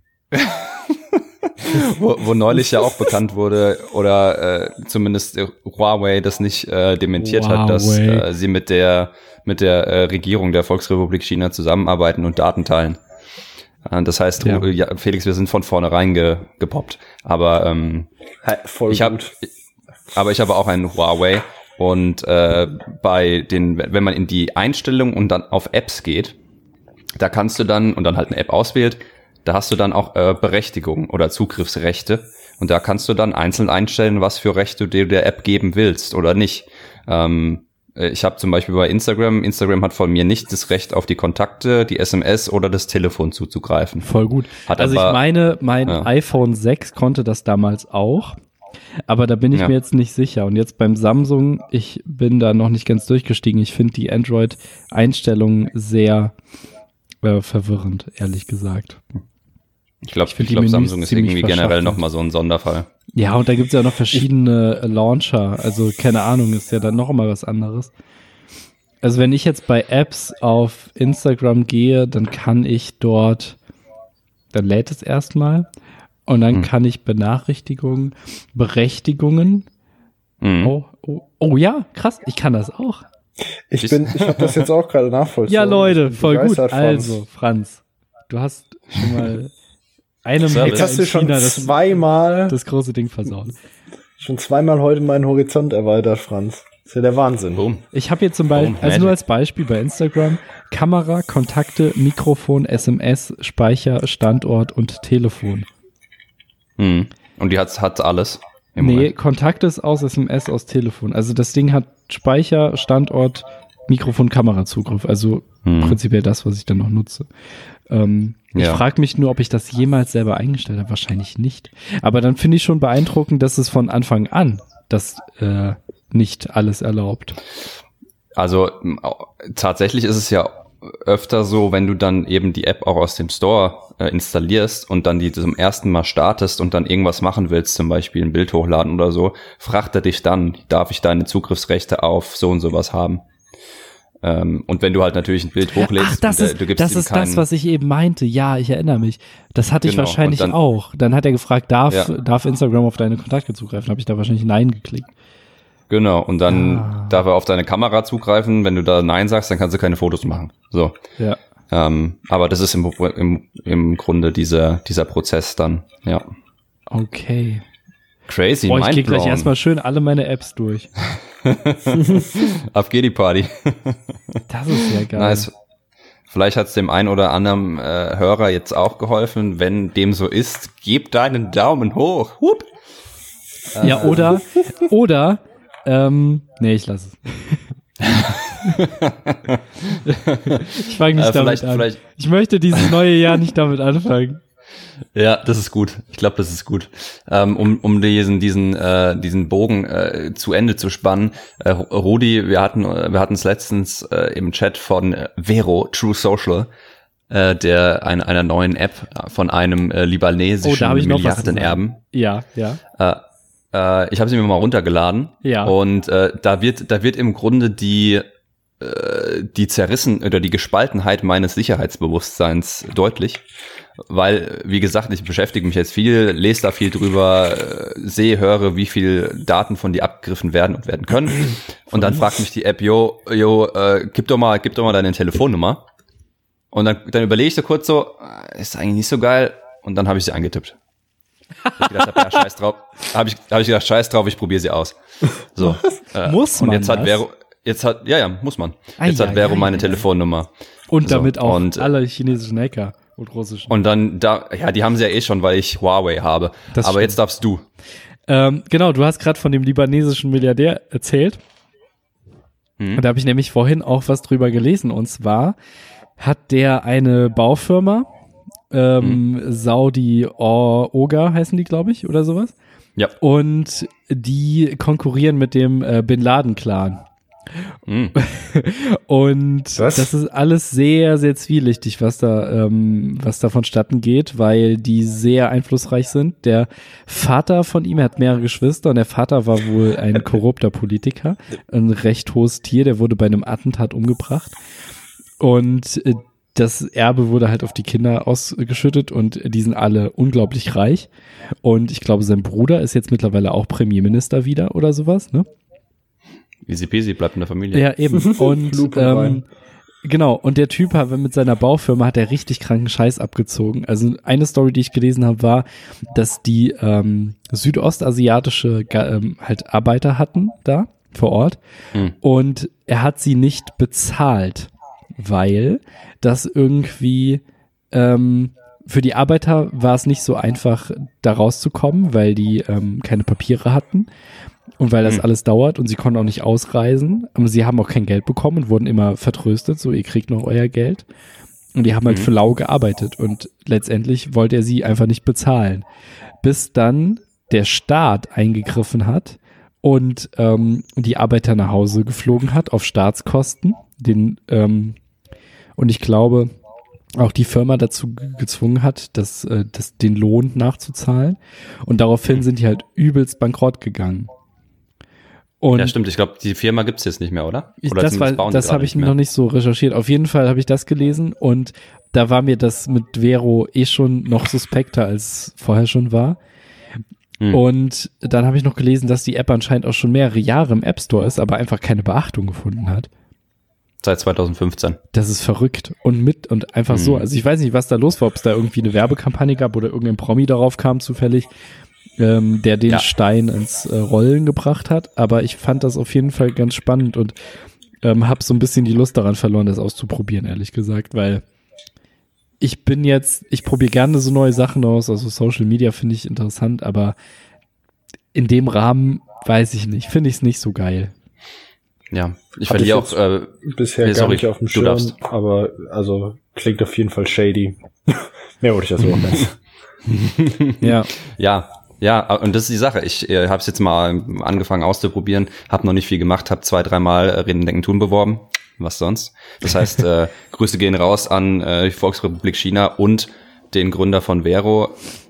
wo, wo neulich ja auch bekannt wurde oder äh, zumindest äh, Huawei das nicht äh, dementiert hat, dass Huawei. äh, sie mit der mit der äh, Regierung der Volksrepublik China zusammenarbeiten und Daten teilen. Äh, das heißt, Ja. Ru- ja, Felix, wir sind von vornherein ge, gepoppt. Aber ähm, Ha, voll ich habe, gut. aber ich habe auch einen Huawei und äh, bei den, wenn man in die Einstellung und dann auf Apps geht, da kannst du dann und dann halt eine App auswählt, da hast du dann auch äh, Berechtigung oder Zugriffsrechte und da kannst du dann einzeln einstellen, was für Rechte du der App geben willst oder nicht. Ähm, ich habe zum Beispiel bei Instagram, Instagram hat von mir nicht das Recht auf die Kontakte, die S M S oder das Telefon zuzugreifen. Voll gut. Hat also aber- ich meine, mein ja. iPhone sechs konnte das damals auch. Aber da bin ich Ja. mir jetzt nicht sicher. Und jetzt beim Samsung, ich bin da noch nicht ganz durchgestiegen. Ich finde die Android-Einstellungen sehr äh, verwirrend, ehrlich gesagt. Ich glaube, Ich find ich glaub, die Menüs Samsung ist ziemlich irgendwie generell verschachtelt. nochmal so ein Sonderfall. Ja, und da gibt's ja noch verschiedene Launcher. Also keine Ahnung, ist ja dann noch mal was anderes. Also wenn ich jetzt bei Apps auf Instagram gehe, dann kann ich dort, dann lädt es erstmal und dann Hm. kann ich Benachrichtigungen, Berechtigungen. Mhm. Oh, oh, oh ja, krass, ich kann das auch. Ich bin, ich habe das jetzt auch gerade nachvollzogen. Ja, Leute, Ich bin voll gut. begeistert, Franz. Also, Franz, du hast schon mal einem Service. Hacker Jetzt hast in du schon China das, zweimal, das große Ding versaut. schon zweimal heute meinen Horizont erweitert, Franz. Das ist ja der Wahnsinn. Boom. Ich habe jetzt zum Beispiel, Oh, also Magic. nur als Beispiel bei Instagram, Kamera, Kontakte, Mikrofon, S M S, Speicher, Standort und Telefon. Mhm. Und die hat, hat alles. Im Nee, Moment. Kontakte ist aus, S M S aus Telefon. Also das Ding hat Speicher, Standort, Mikrofon, Kamerazugriff. Also Mhm. prinzipiell das, was ich dann noch nutze. Ähm, ich Ja. frage mich nur, ob ich das jemals selber eingestellt habe. Wahrscheinlich nicht. Aber dann finde ich schon beeindruckend, dass es von Anfang an das äh, nicht alles erlaubt. Also m, au- tatsächlich ist es ja öfter so, wenn du dann eben die App auch aus dem Store äh, installierst und dann die zum ersten Mal startest und dann irgendwas machen willst, zum Beispiel ein Bild hochladen oder so, fragt er dich dann, darf ich deine Zugriffsrechte auf so und sowas haben? Ähm, und wenn du halt natürlich ein Bild hochlädst, Ach, das und, äh, ist, du gibst das, ihm ist keinen, das, was ich eben meinte. Ja, ich erinnere mich. Das hatte ich Genau, wahrscheinlich und dann- auch. Dann hat er gefragt, darf, Ja. darf Instagram auf deine Kontakte zugreifen? Habe ich da wahrscheinlich Nein geklickt. genau, und dann Ah. darf er auf deine Kamera zugreifen. Wenn du da Nein sagst, dann kannst du keine Fotos machen. So. Ja. Ähm, aber das ist im, im, im Grunde dieser, dieser Prozess dann, ja. Okay. Crazy, Boah, ich gehe mindblown. gleich erstmal schön alle meine Apps durch. Auf geht die Party. Das ist ja geil. Nice. Vielleicht hat es dem einen oder anderen äh, Hörer jetzt auch geholfen. Wenn dem so ist, gib deinen Daumen hoch. Hup. Ja, oder, oder, ähm, nee, ich lasse es. Ich fange nicht Äh, damit vielleicht, an. vielleicht, Ich möchte dieses neue Jahr nicht damit anfangen. ja, das ist gut. Ich glaube, das ist gut. Ähm, um um diesen diesen äh, diesen Bogen äh, zu Ende zu spannen. Äh, Rudi, wir hatten äh, wir hatten es letztens äh, im Chat von äh, Vero True Social, äh, der ein, einer neuen App von einem äh, Oh, libanesischen da habe ich noch was zu sagen. Milliardenerben. Ja, ja. Äh, äh, ich habe sie mir mal runtergeladen. Ja. Und äh, da wird da wird im Grunde die äh, die Zerrissen oder die Gespaltenheit meines Sicherheitsbewusstseins deutlich. Weil, wie gesagt, ich beschäftige mich jetzt viel, lese da viel drüber, äh, sehe, höre, wie viel Daten von dir abgegriffen werden und werden können. Und dann fragt mich die App, yo, yo, äh, gib doch mal, gib doch mal deine Telefonnummer. Und dann, dann überlege ich so kurz so, äh, ist eigentlich nicht so geil. Und dann habe ich sie eingetippt. Ich gedacht, hab, ja, scheiß drauf. Habe ich, hab ich gedacht, scheiß drauf, ich probiere sie aus. So. Äh, Muss und man jetzt hat das? Vero, jetzt hat, ja, ja, muss man. Ei, Jetzt hat ei, Vero ei, meine ei, Telefonnummer. Und So, damit auch und, äh, alle chinesischen Hacker und russischen. Und dann, da, ja, die haben sie ja eh schon, weil ich Huawei habe. Das Aber stimmt. jetzt darfst du. Ähm, genau, du hast gerade von dem libanesischen Milliardär erzählt. Hm? Und da habe ich nämlich vorhin auch was drüber gelesen. Und zwar hat der eine Baufirma, ähm, Hm. Saudi Oga heißen die, glaube ich, oder sowas. Ja. Und die konkurrieren mit dem äh, Bin Laden-Clan. Hm. Und Was? das ist alles sehr, sehr zwielichtig, was da, ähm, was da vonstatten geht, weil die sehr einflussreich sind. Der Vater von ihm, er hat mehrere Geschwister und der Vater war wohl ein korrupter Politiker, ein recht hohes Tier, der wurde bei einem Attentat umgebracht. Und äh, das Erbe wurde halt auf die Kinder ausgeschüttet und die sind alle unglaublich reich. Und ich glaube, sein Bruder ist jetzt mittlerweile auch Premierminister wieder oder sowas, ne? Easy peasy, bleibt in der Familie. Ja, eben. Und Lupe ähm, rein. genau, und der Typ hat mit seiner Baufirma hat er richtig kranken Scheiß abgezogen. Also eine Story, die ich gelesen habe, war, dass die ähm, südostasiatische ähm, halt Arbeiter hatten da vor Ort Hm. und er hat sie nicht bezahlt, weil das irgendwie ähm, für die Arbeiter war es nicht so einfach, da rauszukommen, weil die ähm, keine Papiere hatten. Und weil das Hm. alles dauert und sie konnten auch nicht ausreisen, aber sie haben auch kein Geld bekommen und wurden immer vertröstet, so ihr kriegt noch euer Geld. Und die haben halt Mhm. für lau gearbeitet und letztendlich wollte er sie einfach nicht bezahlen. Bis dann der Staat eingegriffen hat und ähm, die Arbeiter nach Hause geflogen hat auf Staatskosten. Den, ähm, und ich glaube, auch die Firma dazu g- gezwungen hat, das, äh, das, den Lohn nachzuzahlen. Und daraufhin sind die halt übelst bankrott gegangen. Und Ja, stimmt. Ich glaube, die Firma gibt's jetzt nicht mehr, oder? Ich, oder das zumindest war, bauen sie das gerade habe ich nicht mehr. noch nicht so recherchiert. Auf jeden Fall habe ich das gelesen und da war mir das mit Vero eh schon noch suspekter, als vorher schon war. Hm. Und dann habe ich noch gelesen, dass die App anscheinend auch schon mehrere Jahre im App Store ist, aber einfach keine Beachtung gefunden hat. Seit zwanzig fünfzehn. Das ist verrückt. Und mit und einfach so. Hm. Also ich weiß nicht, was da los war, ob es da irgendwie eine Werbekampagne gab oder irgendein Promi darauf kam zufällig, ähm, der den Ja. Stein ins äh, Rollen gebracht hat. Aber ich fand das auf jeden Fall ganz spannend und ähm, habe so ein bisschen die Lust daran verloren, das auszuprobieren, ehrlich gesagt, weil ich bin jetzt, ich probiere gerne so neue Sachen aus, also Social Media finde ich interessant, aber in dem Rahmen weiß ich nicht, finde ich es nicht so geil. Ja, ich Hatte verliere ich auch, äh, Bisher nee, gar sorry, nicht auf dem du Schirm, darfst. aber also klingt auf jeden Fall shady. Mehr wollte ich das auch nicht. Ja, ja, ja, und das ist die Sache. Ich äh, habe es jetzt mal angefangen auszuprobieren, habe noch nicht viel gemacht, habe zwei, dreimal äh, Reden, Denken, Tun beworben. Was sonst? Das heißt, äh, Grüße gehen raus an äh, die Volksrepublik China und den Gründer von Vero.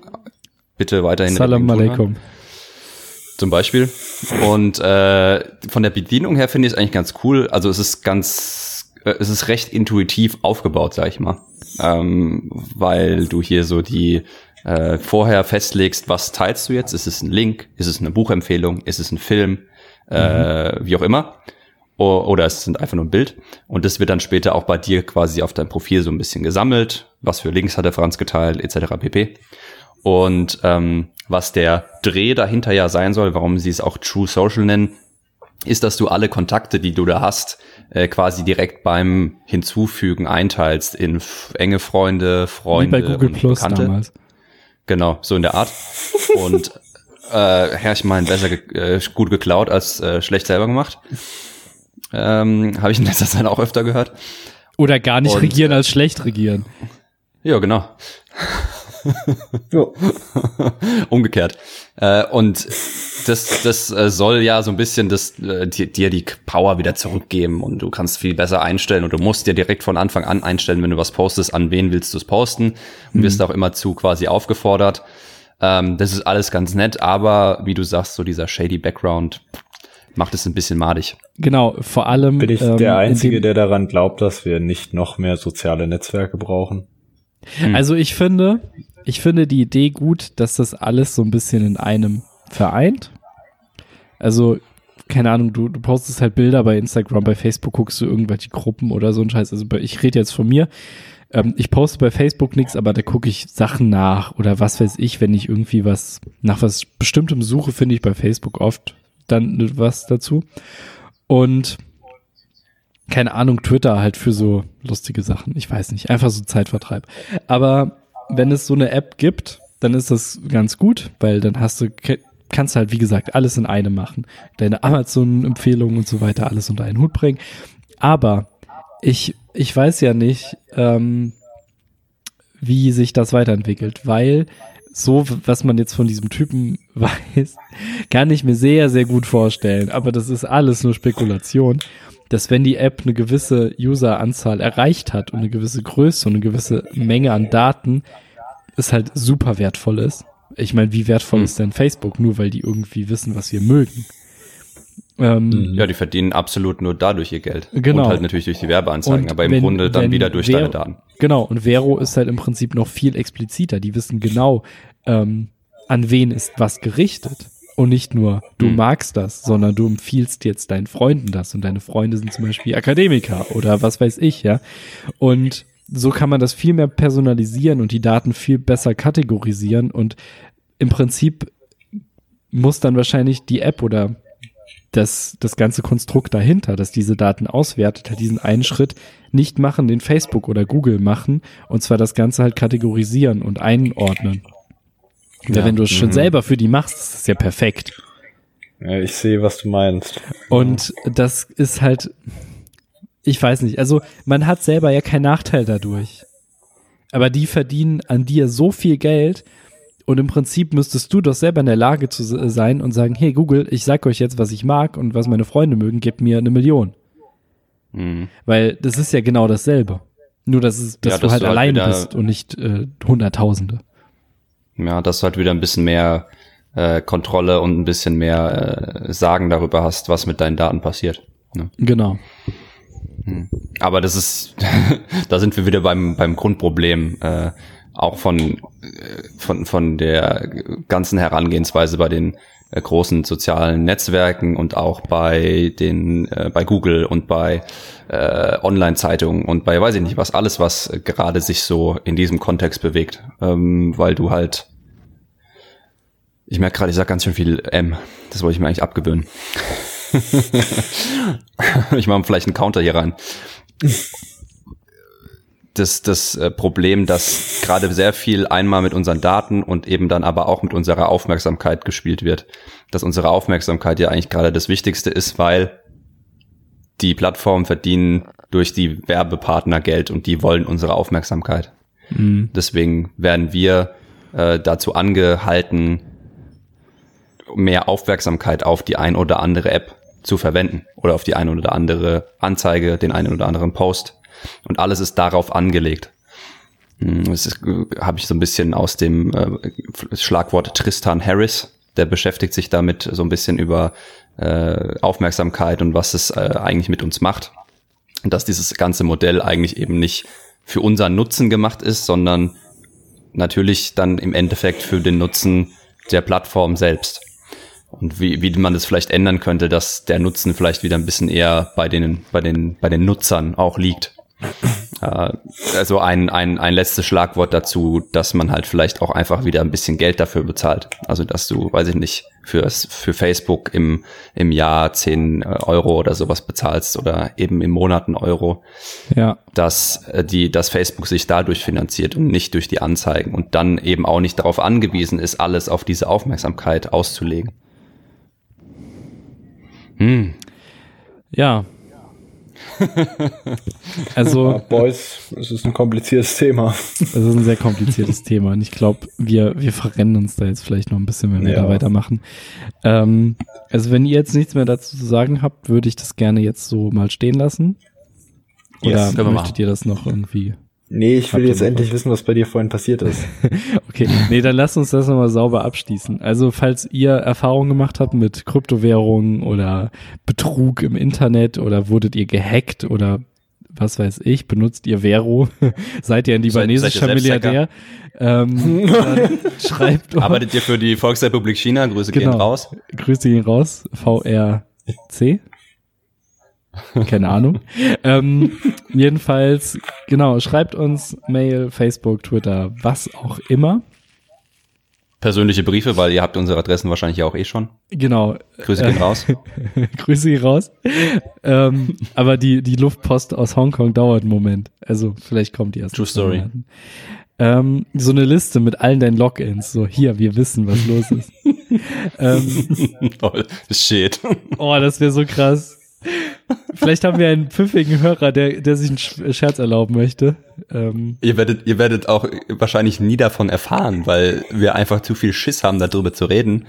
Bitte weiterhin Salam Reden, Denken, Tun alaikum. machen. Zum Beispiel. Und äh, von der Bedienung her finde ich es eigentlich ganz cool. Also es ist ganz, äh, es ist recht intuitiv aufgebaut, sag ich mal. Ähm, weil du hier so die äh, vorher festlegst, was teilst du jetzt? Ist es ein Link? Ist es eine Buchempfehlung? Ist es ein Film? Äh, wie auch immer. O- Oder es sind einfach nur ein Bild. Und das wird dann später auch bei dir quasi auf deinem Profil so ein bisschen gesammelt. Was für Links hat der Franz geteilt, et cetera pp. Und ähm, was der Dreh dahinter ja sein soll, warum sie es auch True Social nennen, ist, dass du alle Kontakte, die du da hast, äh, quasi direkt beim Hinzufügen einteilst in f- enge Freunde, Wie Freunde bei Google und Plus Bekannte. damals. Genau, so in der Art. Und äh, ja, ich meine, besser ge äh, gut geklaut als äh, schlecht selber gemacht. Ähm, habe ich in letzter Zeit auch öfter gehört. Oder gar nicht Und, regieren als schlecht regieren. Ja, genau. Jo. Umgekehrt. Äh, und das, das äh, soll ja so ein bisschen das, äh, dir, dir die Power wieder zurückgeben und du kannst viel besser einstellen und du musst dir direkt von Anfang an einstellen, wenn du was postest, an wen willst du es posten und wirst auch immer zu quasi aufgefordert. Ähm, das ist alles ganz nett, aber wie du sagst, so dieser shady Background macht es ein bisschen madig. Genau, vor allem Bin ich ähm, der in Einzige, dem, der daran glaubt, dass wir nicht noch mehr soziale Netzwerke brauchen? Also ich finde, ich finde die Idee gut, dass das alles so ein bisschen in einem vereint. Also, keine Ahnung, du, du postest halt Bilder bei Instagram, bei Facebook guckst du irgendwelche Gruppen oder so ein Scheiß. Also bei, ich rede jetzt von mir. Ähm, ich poste bei Facebook nichts, aber da gucke ich Sachen nach oder was weiß ich, wenn ich irgendwie was nach was Bestimmtem suche, finde ich bei Facebook oft dann was dazu. Und keine Ahnung, Twitter halt für so lustige Sachen. Ich weiß nicht, einfach so Zeitvertreib. Aber wenn es so eine App gibt, dann ist das ganz gut, weil dann hast du, kannst du halt, wie gesagt, alles in einem machen. Deine Amazon-Empfehlungen und so weiter, alles unter einen Hut bringen. Aber ich, ich weiß ja nicht, ähm, wie sich das weiterentwickelt, weil so, was man jetzt von diesem Typen weiß, kann ich mir sehr, sehr gut vorstellen. Aber das ist alles nur Spekulation, dass wenn die App eine gewisse Useranzahl erreicht hat und eine gewisse Größe und eine gewisse Menge an Daten, es halt super wertvoll ist. Ich meine, wie wertvoll Hm. ist denn Facebook? Nur weil die irgendwie wissen, was wir mögen. Ähm, Ja, die verdienen absolut nur dadurch ihr Geld. Genau. Und halt natürlich durch die Werbeanzeigen, Und aber im wenn- Grunde dann wenn wieder durch Vero- deine Daten. Genau, und Vero ist halt im Prinzip noch viel expliziter. Die wissen genau, ähm, an wen ist was gerichtet. Und nicht nur, du Hm. magst das, sondern du empfiehlst jetzt deinen Freunden das. Und deine Freunde sind zum Beispiel Akademiker oder was weiß ich, ja. Und so kann man das viel mehr personalisieren und die Daten viel besser kategorisieren. Und im Prinzip muss dann wahrscheinlich die App oder das, das ganze Konstrukt dahinter, das diese Daten auswertet, halt diesen einen Schritt nicht machen, den Facebook oder Google machen, und zwar das Ganze halt kategorisieren und einordnen. Ja, Ja, wenn du es schon mhm. selber für die machst, ist das ja perfekt. Ja, ich sehe, was du meinst. Und das ist halt, ich weiß nicht, also man hat selber ja keinen Nachteil dadurch. Aber die verdienen an dir so viel Geld und im Prinzip müsstest du doch selber in der Lage zu sein und sagen, hey Google, ich sag euch jetzt, was ich mag und was meine Freunde mögen, gebt mir eine Million. Mhm. Weil das ist ja genau dasselbe. Nur, dass, es, dass Ja, du dass halt du halt alleine wieder- bist und nicht äh, Hunderttausende. Ja, dass du halt wieder ein bisschen mehr äh, Kontrolle und ein bisschen mehr äh, Sagen darüber hast, was mit deinen Daten passiert. Ne? Genau. Aber das ist, da sind wir wieder beim beim Grundproblem, äh, auch von äh, von von der ganzen Herangehensweise bei den äh, großen sozialen Netzwerken und auch bei den äh, bei Google und bei äh, Online-Zeitungen und bei weiß ich nicht was, alles was äh, gerade sich so in diesem Kontext bewegt, ähm, weil du halt, ich merke gerade, ich sag ganz schön viel M, das wollte ich mir eigentlich abgewöhnen. Ich mache vielleicht einen Counter hier rein. Das, das äh, Problem, dass gerade sehr viel einmal mit unseren Daten und eben dann aber auch mit unserer Aufmerksamkeit gespielt wird. Dass unsere Aufmerksamkeit ja eigentlich gerade das Wichtigste ist, weil die Plattformen verdienen durch die Werbepartner Geld und die wollen unsere Aufmerksamkeit. Mhm. Deswegen werden wir äh, dazu angehalten, mehr Aufmerksamkeit auf die ein oder andere App zu verwenden oder auf die eine oder andere Anzeige, den einen oder anderen Post. Und alles ist darauf angelegt. Das ist, habe ich so ein bisschen aus dem äh, Schlagwort Tristan Harris, der beschäftigt sich damit so ein bisschen über äh, Aufmerksamkeit und was es äh, eigentlich mit uns macht. Und dass dieses ganze Modell eigentlich eben nicht für unseren Nutzen gemacht ist, sondern natürlich dann im Endeffekt für den Nutzen der Plattform selbst. Und wie, wie man das vielleicht ändern könnte, dass der Nutzen vielleicht wieder ein bisschen eher bei den, bei den, bei den Nutzern auch liegt. Äh, also ein, ein, ein letztes Schlagwort dazu, dass man halt vielleicht auch einfach wieder ein bisschen Geld dafür bezahlt. Also, dass du, weiß ich nicht, für, für Facebook im, im Jahr zehn Euro oder sowas bezahlst oder eben im Monat einen Euro. Ja. Dass äh, die, dass Facebook sich dadurch finanziert und nicht durch die Anzeigen und dann eben auch nicht darauf angewiesen ist, alles auf diese Aufmerksamkeit auszulegen. Hm. Ja. Also, Ja, Boys, es ist ein kompliziertes Thema. das ist ein sehr kompliziertes Thema und ich glaube, wir, wir verrennen uns da jetzt vielleicht noch ein bisschen, wenn wir Ja. da weitermachen. Ähm, also wenn ihr jetzt nichts mehr dazu zu sagen habt, würde ich das gerne jetzt so mal stehen lassen. Oder Yes, können wir möchtet ihr das noch irgendwie? Nee, ich will Habt ihr jetzt noch endlich was? wissen, was bei dir vorhin passiert ist. Okay, nee, dann lasst uns das nochmal sauber abschließen. Also falls ihr Erfahrungen gemacht habt mit Kryptowährungen oder Betrug im Internet oder wurdet ihr gehackt oder was weiß ich, benutzt ihr Vero, seid ihr ein libanesischer seid ihr Milliardär, ähm, dann schreibt uns. Arbeitet ihr für die Volksrepublik China? Grüße Genau. gehen raus. Grüße gehen raus, V R C. Keine Ahnung. ähm, jedenfalls, genau, schreibt uns Mail, Facebook, Twitter, was auch immer. Persönliche Briefe, weil ihr habt unsere Adressen wahrscheinlich ja auch eh schon. Genau. Grüße gehen raus. Grüße gehen raus. ähm, aber die, die Luftpost aus Hongkong dauert einen Moment. Also vielleicht kommt die erst. True in zwei story. Monaten. Ähm, so eine Liste mit allen deinen Logins. So, hier, wir wissen, was los ist. ähm, Oh, shit. oh, das wäre so krass. Vielleicht haben wir einen pfiffigen Hörer, der, der sich einen Sch- Scherz erlauben möchte. Ähm, Ihr werdet, ihr werdet auch wahrscheinlich nie davon erfahren, weil wir einfach zu viel Schiss haben, darüber zu reden.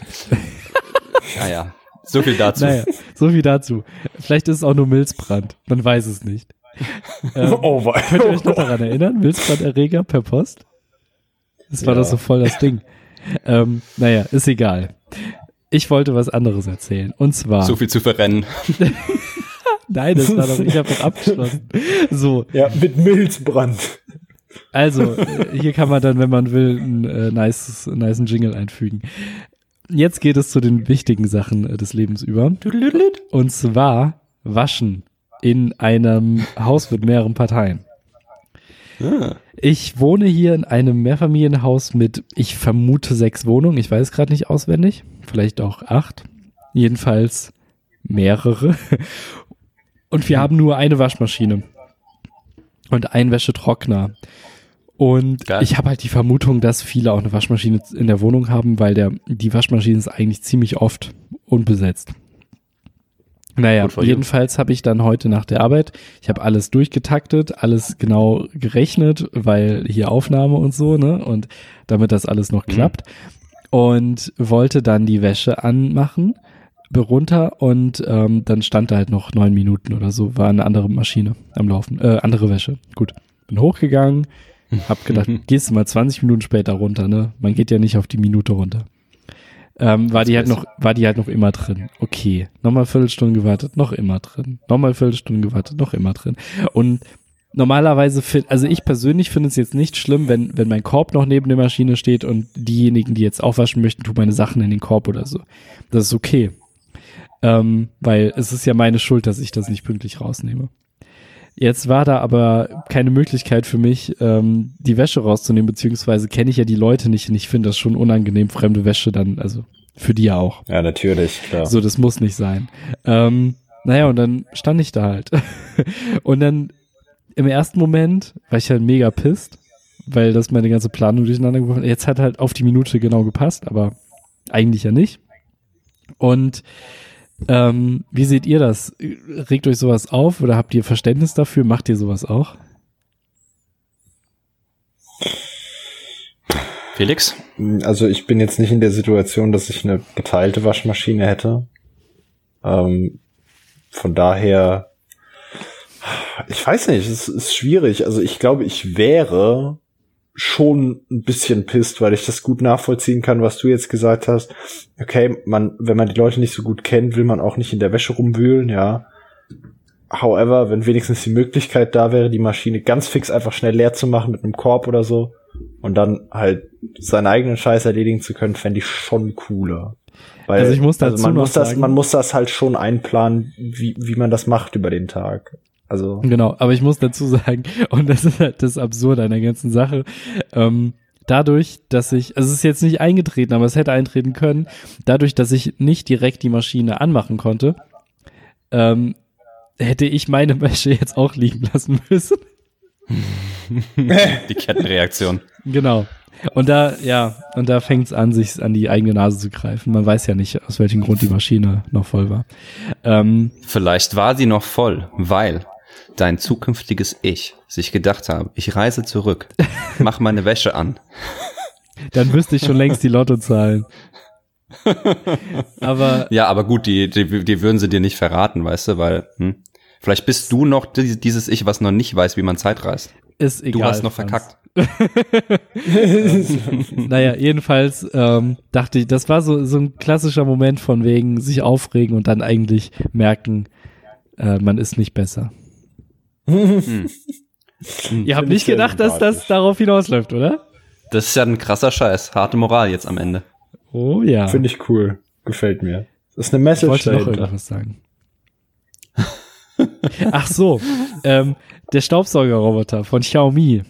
Naja, so viel dazu. naja, so viel dazu. Vielleicht ist es auch nur Milzbrand. Man weiß es nicht. Ähm, Oh, wei- könnt ihr euch noch daran erinnern? Milzbranderreger per Post? Das war Ja. doch so voll das Ding. ähm, naja, ist egal. Ich wollte was anderes erzählen. Und zwar. So viel zu verrennen. Nein, das war doch, ich habe doch abgeschlossen. So, Ja, mit Milzbrand. also, äh, hier kann man dann, wenn man will, einen äh, nice, nicen Jingle einfügen. Jetzt geht es zu den wichtigen Sachen äh, des Lebens über. Und zwar Waschen in einem Haus mit mehreren Parteien. Ah. Ich wohne hier in einem Mehrfamilienhaus mit, ich vermute, sechs Wohnungen. Ich weiß gerade nicht auswendig. Vielleicht auch acht. Jedenfalls mehrere. Und wir haben nur eine Waschmaschine und einen Wäschetrockner. Und Geil. ich habe halt die Vermutung, dass viele auch eine Waschmaschine in der Wohnung haben, weil der die Waschmaschine ist eigentlich ziemlich oft unbesetzt. Naja, Good for you. jedenfalls habe ich dann heute nach der Arbeit, ich habe alles durchgetaktet, alles genau gerechnet, weil hier Aufnahme und so, ne? Und damit das alles noch klappt. Und wollte dann die Wäsche anmachen, runter und ähm, dann stand da halt noch neun Minuten oder so, war eine andere Maschine am Laufen, äh, andere Wäsche, gut, Bin hochgegangen, hab gedacht, gehst du mal zwanzig Minuten später runter, ne? Man geht ja nicht auf die Minute runter. Ähm, war die halt noch, war die halt noch immer drin. Okay. Nochmal Viertelstunde gewartet, noch immer drin. Nochmal Viertelstunde gewartet, noch immer drin. Und normalerweise, find, also ich persönlich finde es jetzt nicht schlimm, wenn, wenn mein Korb noch neben der Maschine steht und diejenigen, die jetzt aufwaschen möchten, tun meine Sachen in den Korb oder so. Das ist okay. Ähm, weil es ist ja meine Schuld, dass ich das nicht pünktlich rausnehme. Jetzt war da aber keine Möglichkeit für mich, ähm, die Wäsche rauszunehmen, beziehungsweise kenne ich ja die Leute nicht und ich finde das schon unangenehm, fremde Wäsche dann, also für die ja auch. Ja, natürlich, klar. So, das muss nicht sein. Ähm, naja, und dann stand ich da halt. Und dann im ersten Moment war ich halt mega pisst, weil das meine ganze Planung durcheinander geworfen hat. Jetzt hat halt auf die Minute genau gepasst, aber eigentlich ja nicht. Und Ähm, wie seht ihr das? Regt euch sowas auf oder habt ihr Verständnis dafür? Macht ihr sowas auch? Felix? Also ich bin jetzt nicht in der Situation, dass ich eine geteilte Waschmaschine hätte. Ähm, von daher, ich weiß nicht, es ist schwierig. Also ich glaube, ich wäre schon ein bisschen pisst, weil ich das gut nachvollziehen kann, was du jetzt gesagt hast. Okay, man, wenn man die Leute nicht so gut kennt, will man auch nicht in der Wäsche rumwühlen, ja. However, wenn wenigstens die Möglichkeit da wäre, die Maschine ganz fix einfach schnell leer zu machen mit einem Korb oder so und dann halt seinen eigenen Scheiß erledigen zu können, fände ich schon cooler. Weil, also ich muss dazu also man noch muss das, sagen, man muss das halt schon einplanen, wie, wie man das macht über den Tag. Also. Genau, aber ich muss dazu sagen, und das ist halt das Absurde an der ganzen Sache, ähm, dadurch, dass ich, also es ist jetzt nicht eingetreten, aber es hätte eintreten können, dadurch, dass ich nicht direkt die Maschine anmachen konnte, ähm, hätte ich meine Wäsche jetzt auch liegen lassen müssen. Die Kettenreaktion. Genau. Und da, ja, und da fängt es an, sich an die eigene Nase zu greifen. Man weiß ja nicht, aus welchem Grund die Maschine noch voll war. Ähm, Vielleicht war sie noch voll, weil dein zukünftiges Ich sich gedacht habe, ich reise zurück, mach meine Wäsche an. Dann wüsste ich schon längst die Lottozahlen. Aber ja, aber gut, die, die, die würden sie dir nicht verraten, weißt du, weil hm, vielleicht bist du noch dieses Ich, was noch nicht weiß, wie man Zeit reist. Ist egal. Du hast noch Franz. verkackt. Naja, jedenfalls ähm, dachte ich, das war so, so ein klassischer Moment von wegen sich aufregen und dann eigentlich merken, äh, man ist nicht besser. Hm. Ihr habt nicht gedacht, dass das darauf hinausläuft, oder? Das ist ja ein krasser Scheiß. Harte Moral jetzt am Ende. Oh ja. Finde ich cool. Gefällt mir. Das ist eine Ich Message wollte noch dahinter. irgendwas sagen. Ach so, ähm, der Staubsaugerroboter von Xiaomi.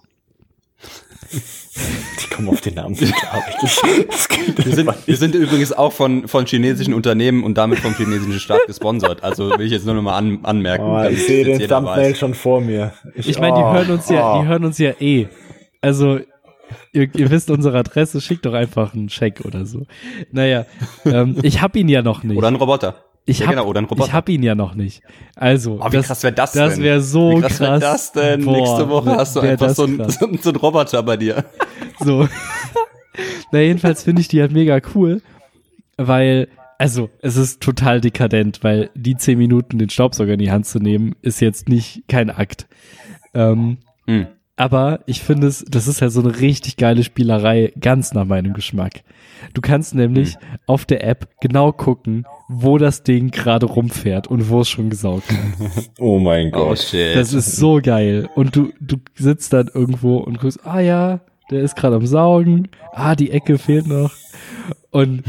Ich komme auf den Namen nicht klar. Wir sind, wir sind übrigens auch von, von chinesischen Unternehmen und damit vom chinesischen Staat gesponsert. Also will ich jetzt nur noch mal an, anmerken. Oh, damit ich sehe jetzt den jeder Thumbnail weiß. schon vor mir. Ich meine, die oh, hören uns ja, oh. die hören uns ja eh. Also, ihr, ihr wisst unsere Adresse, schickt doch einfach einen Scheck oder so. Naja, ähm, ich hab ihn ja noch nicht. Oder ein Roboter. Ich ja, hab, genau, oder ein Roboter. ich hab ihn ja noch nicht. Also, Oh, wie das, krass wäre das, das denn? wäre so wie krass. krass. Wär das denn? Boah, Nächste Woche hast du wär einfach das so einen, krass. so, so einen Roboter bei dir. So. Na, jedenfalls finde ich die halt mega cool, weil, also, es ist total dekadent, weil die zehn Minuten den Staubsauger in die Hand zu nehmen, ist jetzt nicht kein Akt. Ähm, Hm. Aber ich finde es, das ist halt so eine richtig geile Spielerei, ganz nach meinem Geschmack. Du kannst nämlich Hm. auf der App genau gucken, wo das Ding gerade rumfährt und wo es schon gesaugt hat. Oh mein Oh Gott. shit. Das ist so geil. Und du, du sitzt dann irgendwo und guckst, ah ja, der ist gerade am Saugen. Ah, die Ecke fehlt noch. Und,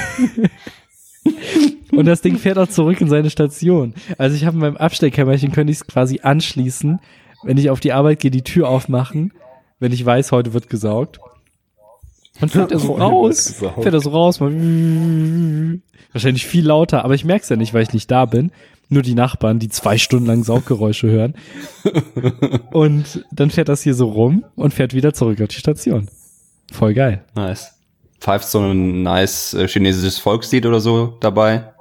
und das Ding fährt auch zurück in seine Station. Also ich habe in meinem Abstellkämmerchen, könnte ich es quasi anschließen, wenn ich auf die Arbeit gehe, die Tür aufmachen, wenn ich weiß, heute wird gesaugt. Und fährt er so Heute raus, wird gesaugt. fährt er so raus, mal wahrscheinlich viel lauter, aber ich merk's ja nicht, weil ich nicht da bin. Nur die Nachbarn, die zwei Stunden lang Sauggeräusche hören. Und dann fährt das hier so rum und fährt wieder zurück auf die Station. Voll geil. Nice. Pfeift so ein nice äh, chinesisches Volkslied oder so dabei.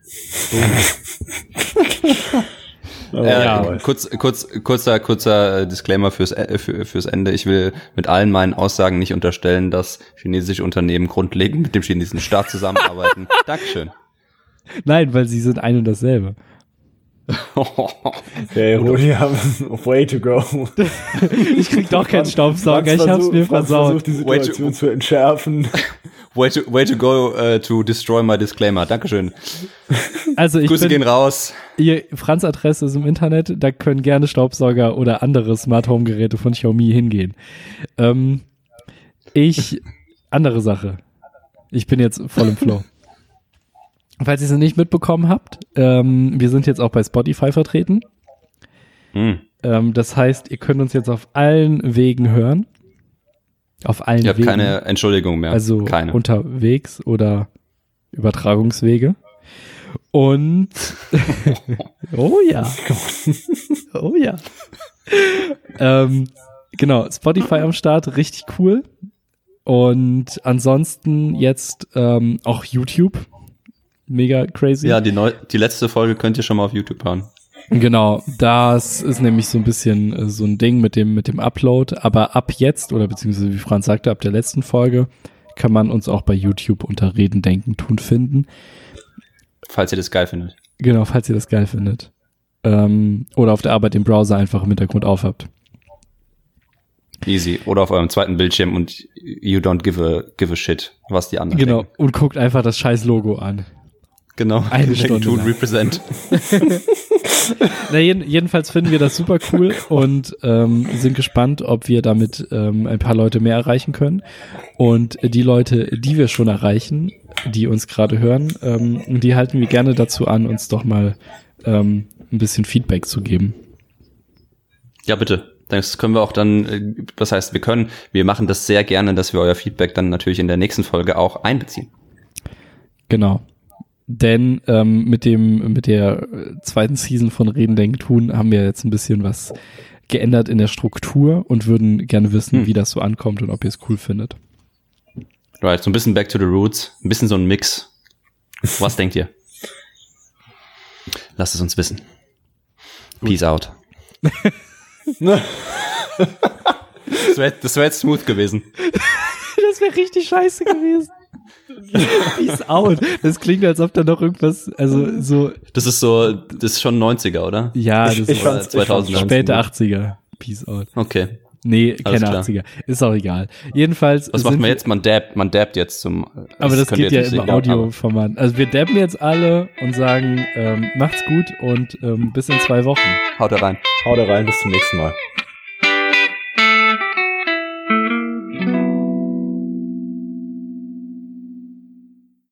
Oh, Äh, ja. kurz, kurz, kurzer, kurzer äh, Disclaimer fürs, äh, für, fürs Ende. Ich will mit allen meinen Aussagen nicht unterstellen, dass chinesische Unternehmen grundlegend mit dem chinesischen Staat zusammenarbeiten. Dankeschön. Nein, weil sie sind ein und dasselbe. Hey, Rudi, haben way to go. Ich krieg doch keinen Staubsauger, ich hab's mir versaut. Versucht, die Situation zu entschärfen. Way to, way to go uh, to destroy my disclaimer. Dankeschön. Also ich Grüße bin, gehen raus. Ihr Franz Adresse ist im Internet, da können gerne Staubsauger oder andere Smart Home Geräte von Xiaomi hingehen. Ähm, ich, andere Sache. Ich bin jetzt voll im Flow. Falls ihr es nicht mitbekommen habt, ähm, wir sind jetzt auch bei Spotify vertreten. Hm. Ähm, das heißt, ihr könnt uns jetzt auf allen Wegen hören. Auf allen Ihr habt Wegen. keine Entschuldigung mehr. Also keine. unterwegs oder Übertragungswege. Und oh ja. Oh ja. ähm, genau, Spotify am Start, richtig cool. Und ansonsten jetzt ähm, auch YouTube. Mega crazy. Ja, die, neu, die letzte Folge könnt ihr schon mal auf YouTube hören. Genau, das ist nämlich so ein bisschen äh, so ein Ding mit dem mit dem Upload, aber ab jetzt, oder beziehungsweise wie Franz sagte, ab der letzten Folge kann man uns auch bei YouTube unter Reden, Denken, Tun finden. Falls ihr das geil findet. Genau, falls ihr das geil findet. Ähm, oder auf der Arbeit den Browser einfach im Hintergrund aufhabt. Easy. Oder auf eurem zweiten Bildschirm und you don't give a, give a shit, was die anderen Genau, denken. und guckt einfach das scheiß Logo an. Genau. Eine Stunde Tun lang. represent. Na, jeden, jedenfalls finden wir das super cool und ähm, sind gespannt, ob wir damit ähm, ein paar Leute mehr erreichen können. Und die Leute, die wir schon erreichen, die uns gerade hören, ähm, die halten wir gerne dazu an, uns doch mal ähm, ein bisschen Feedback zu geben. Ja, bitte. Das können wir auch dann, was heißt, wir können, wir machen das sehr gerne, dass wir euer Feedback dann natürlich in der nächsten Folge auch einbeziehen. Genau. Denn ähm, mit dem mit der zweiten Season von Reden, Denken, Tun haben wir jetzt ein bisschen was geändert in der Struktur und würden gerne wissen, Hm. wie das so ankommt und ob ihr es cool findet. Right, so ein bisschen back to the roots, ein bisschen so ein Mix. Was denkt ihr? Lasst es uns wissen. Peace out. Das wäre das wär jetzt smooth gewesen. Das wäre richtig scheiße gewesen. Peace out. Das klingt, als ob da noch irgendwas, also so. Das ist so, das ist schon neunziger, oder? Ja, Ich- das ich ist fand's- zweitausender. späte achtziger. Peace out. Okay. Nee, Alles keine klar. achtziger. Ist auch egal. Jedenfalls. Was sind macht man jetzt? Man dabbt, man dabbt jetzt zum. Aber das könnt ihr geht ja jetzt im nicht sehen, aber- Audioformat. Also wir dabben jetzt alle und sagen, ähm, macht's gut und ähm, bis in zwei Wochen. Haut da rein. Haut rein, bis zum nächsten Mal.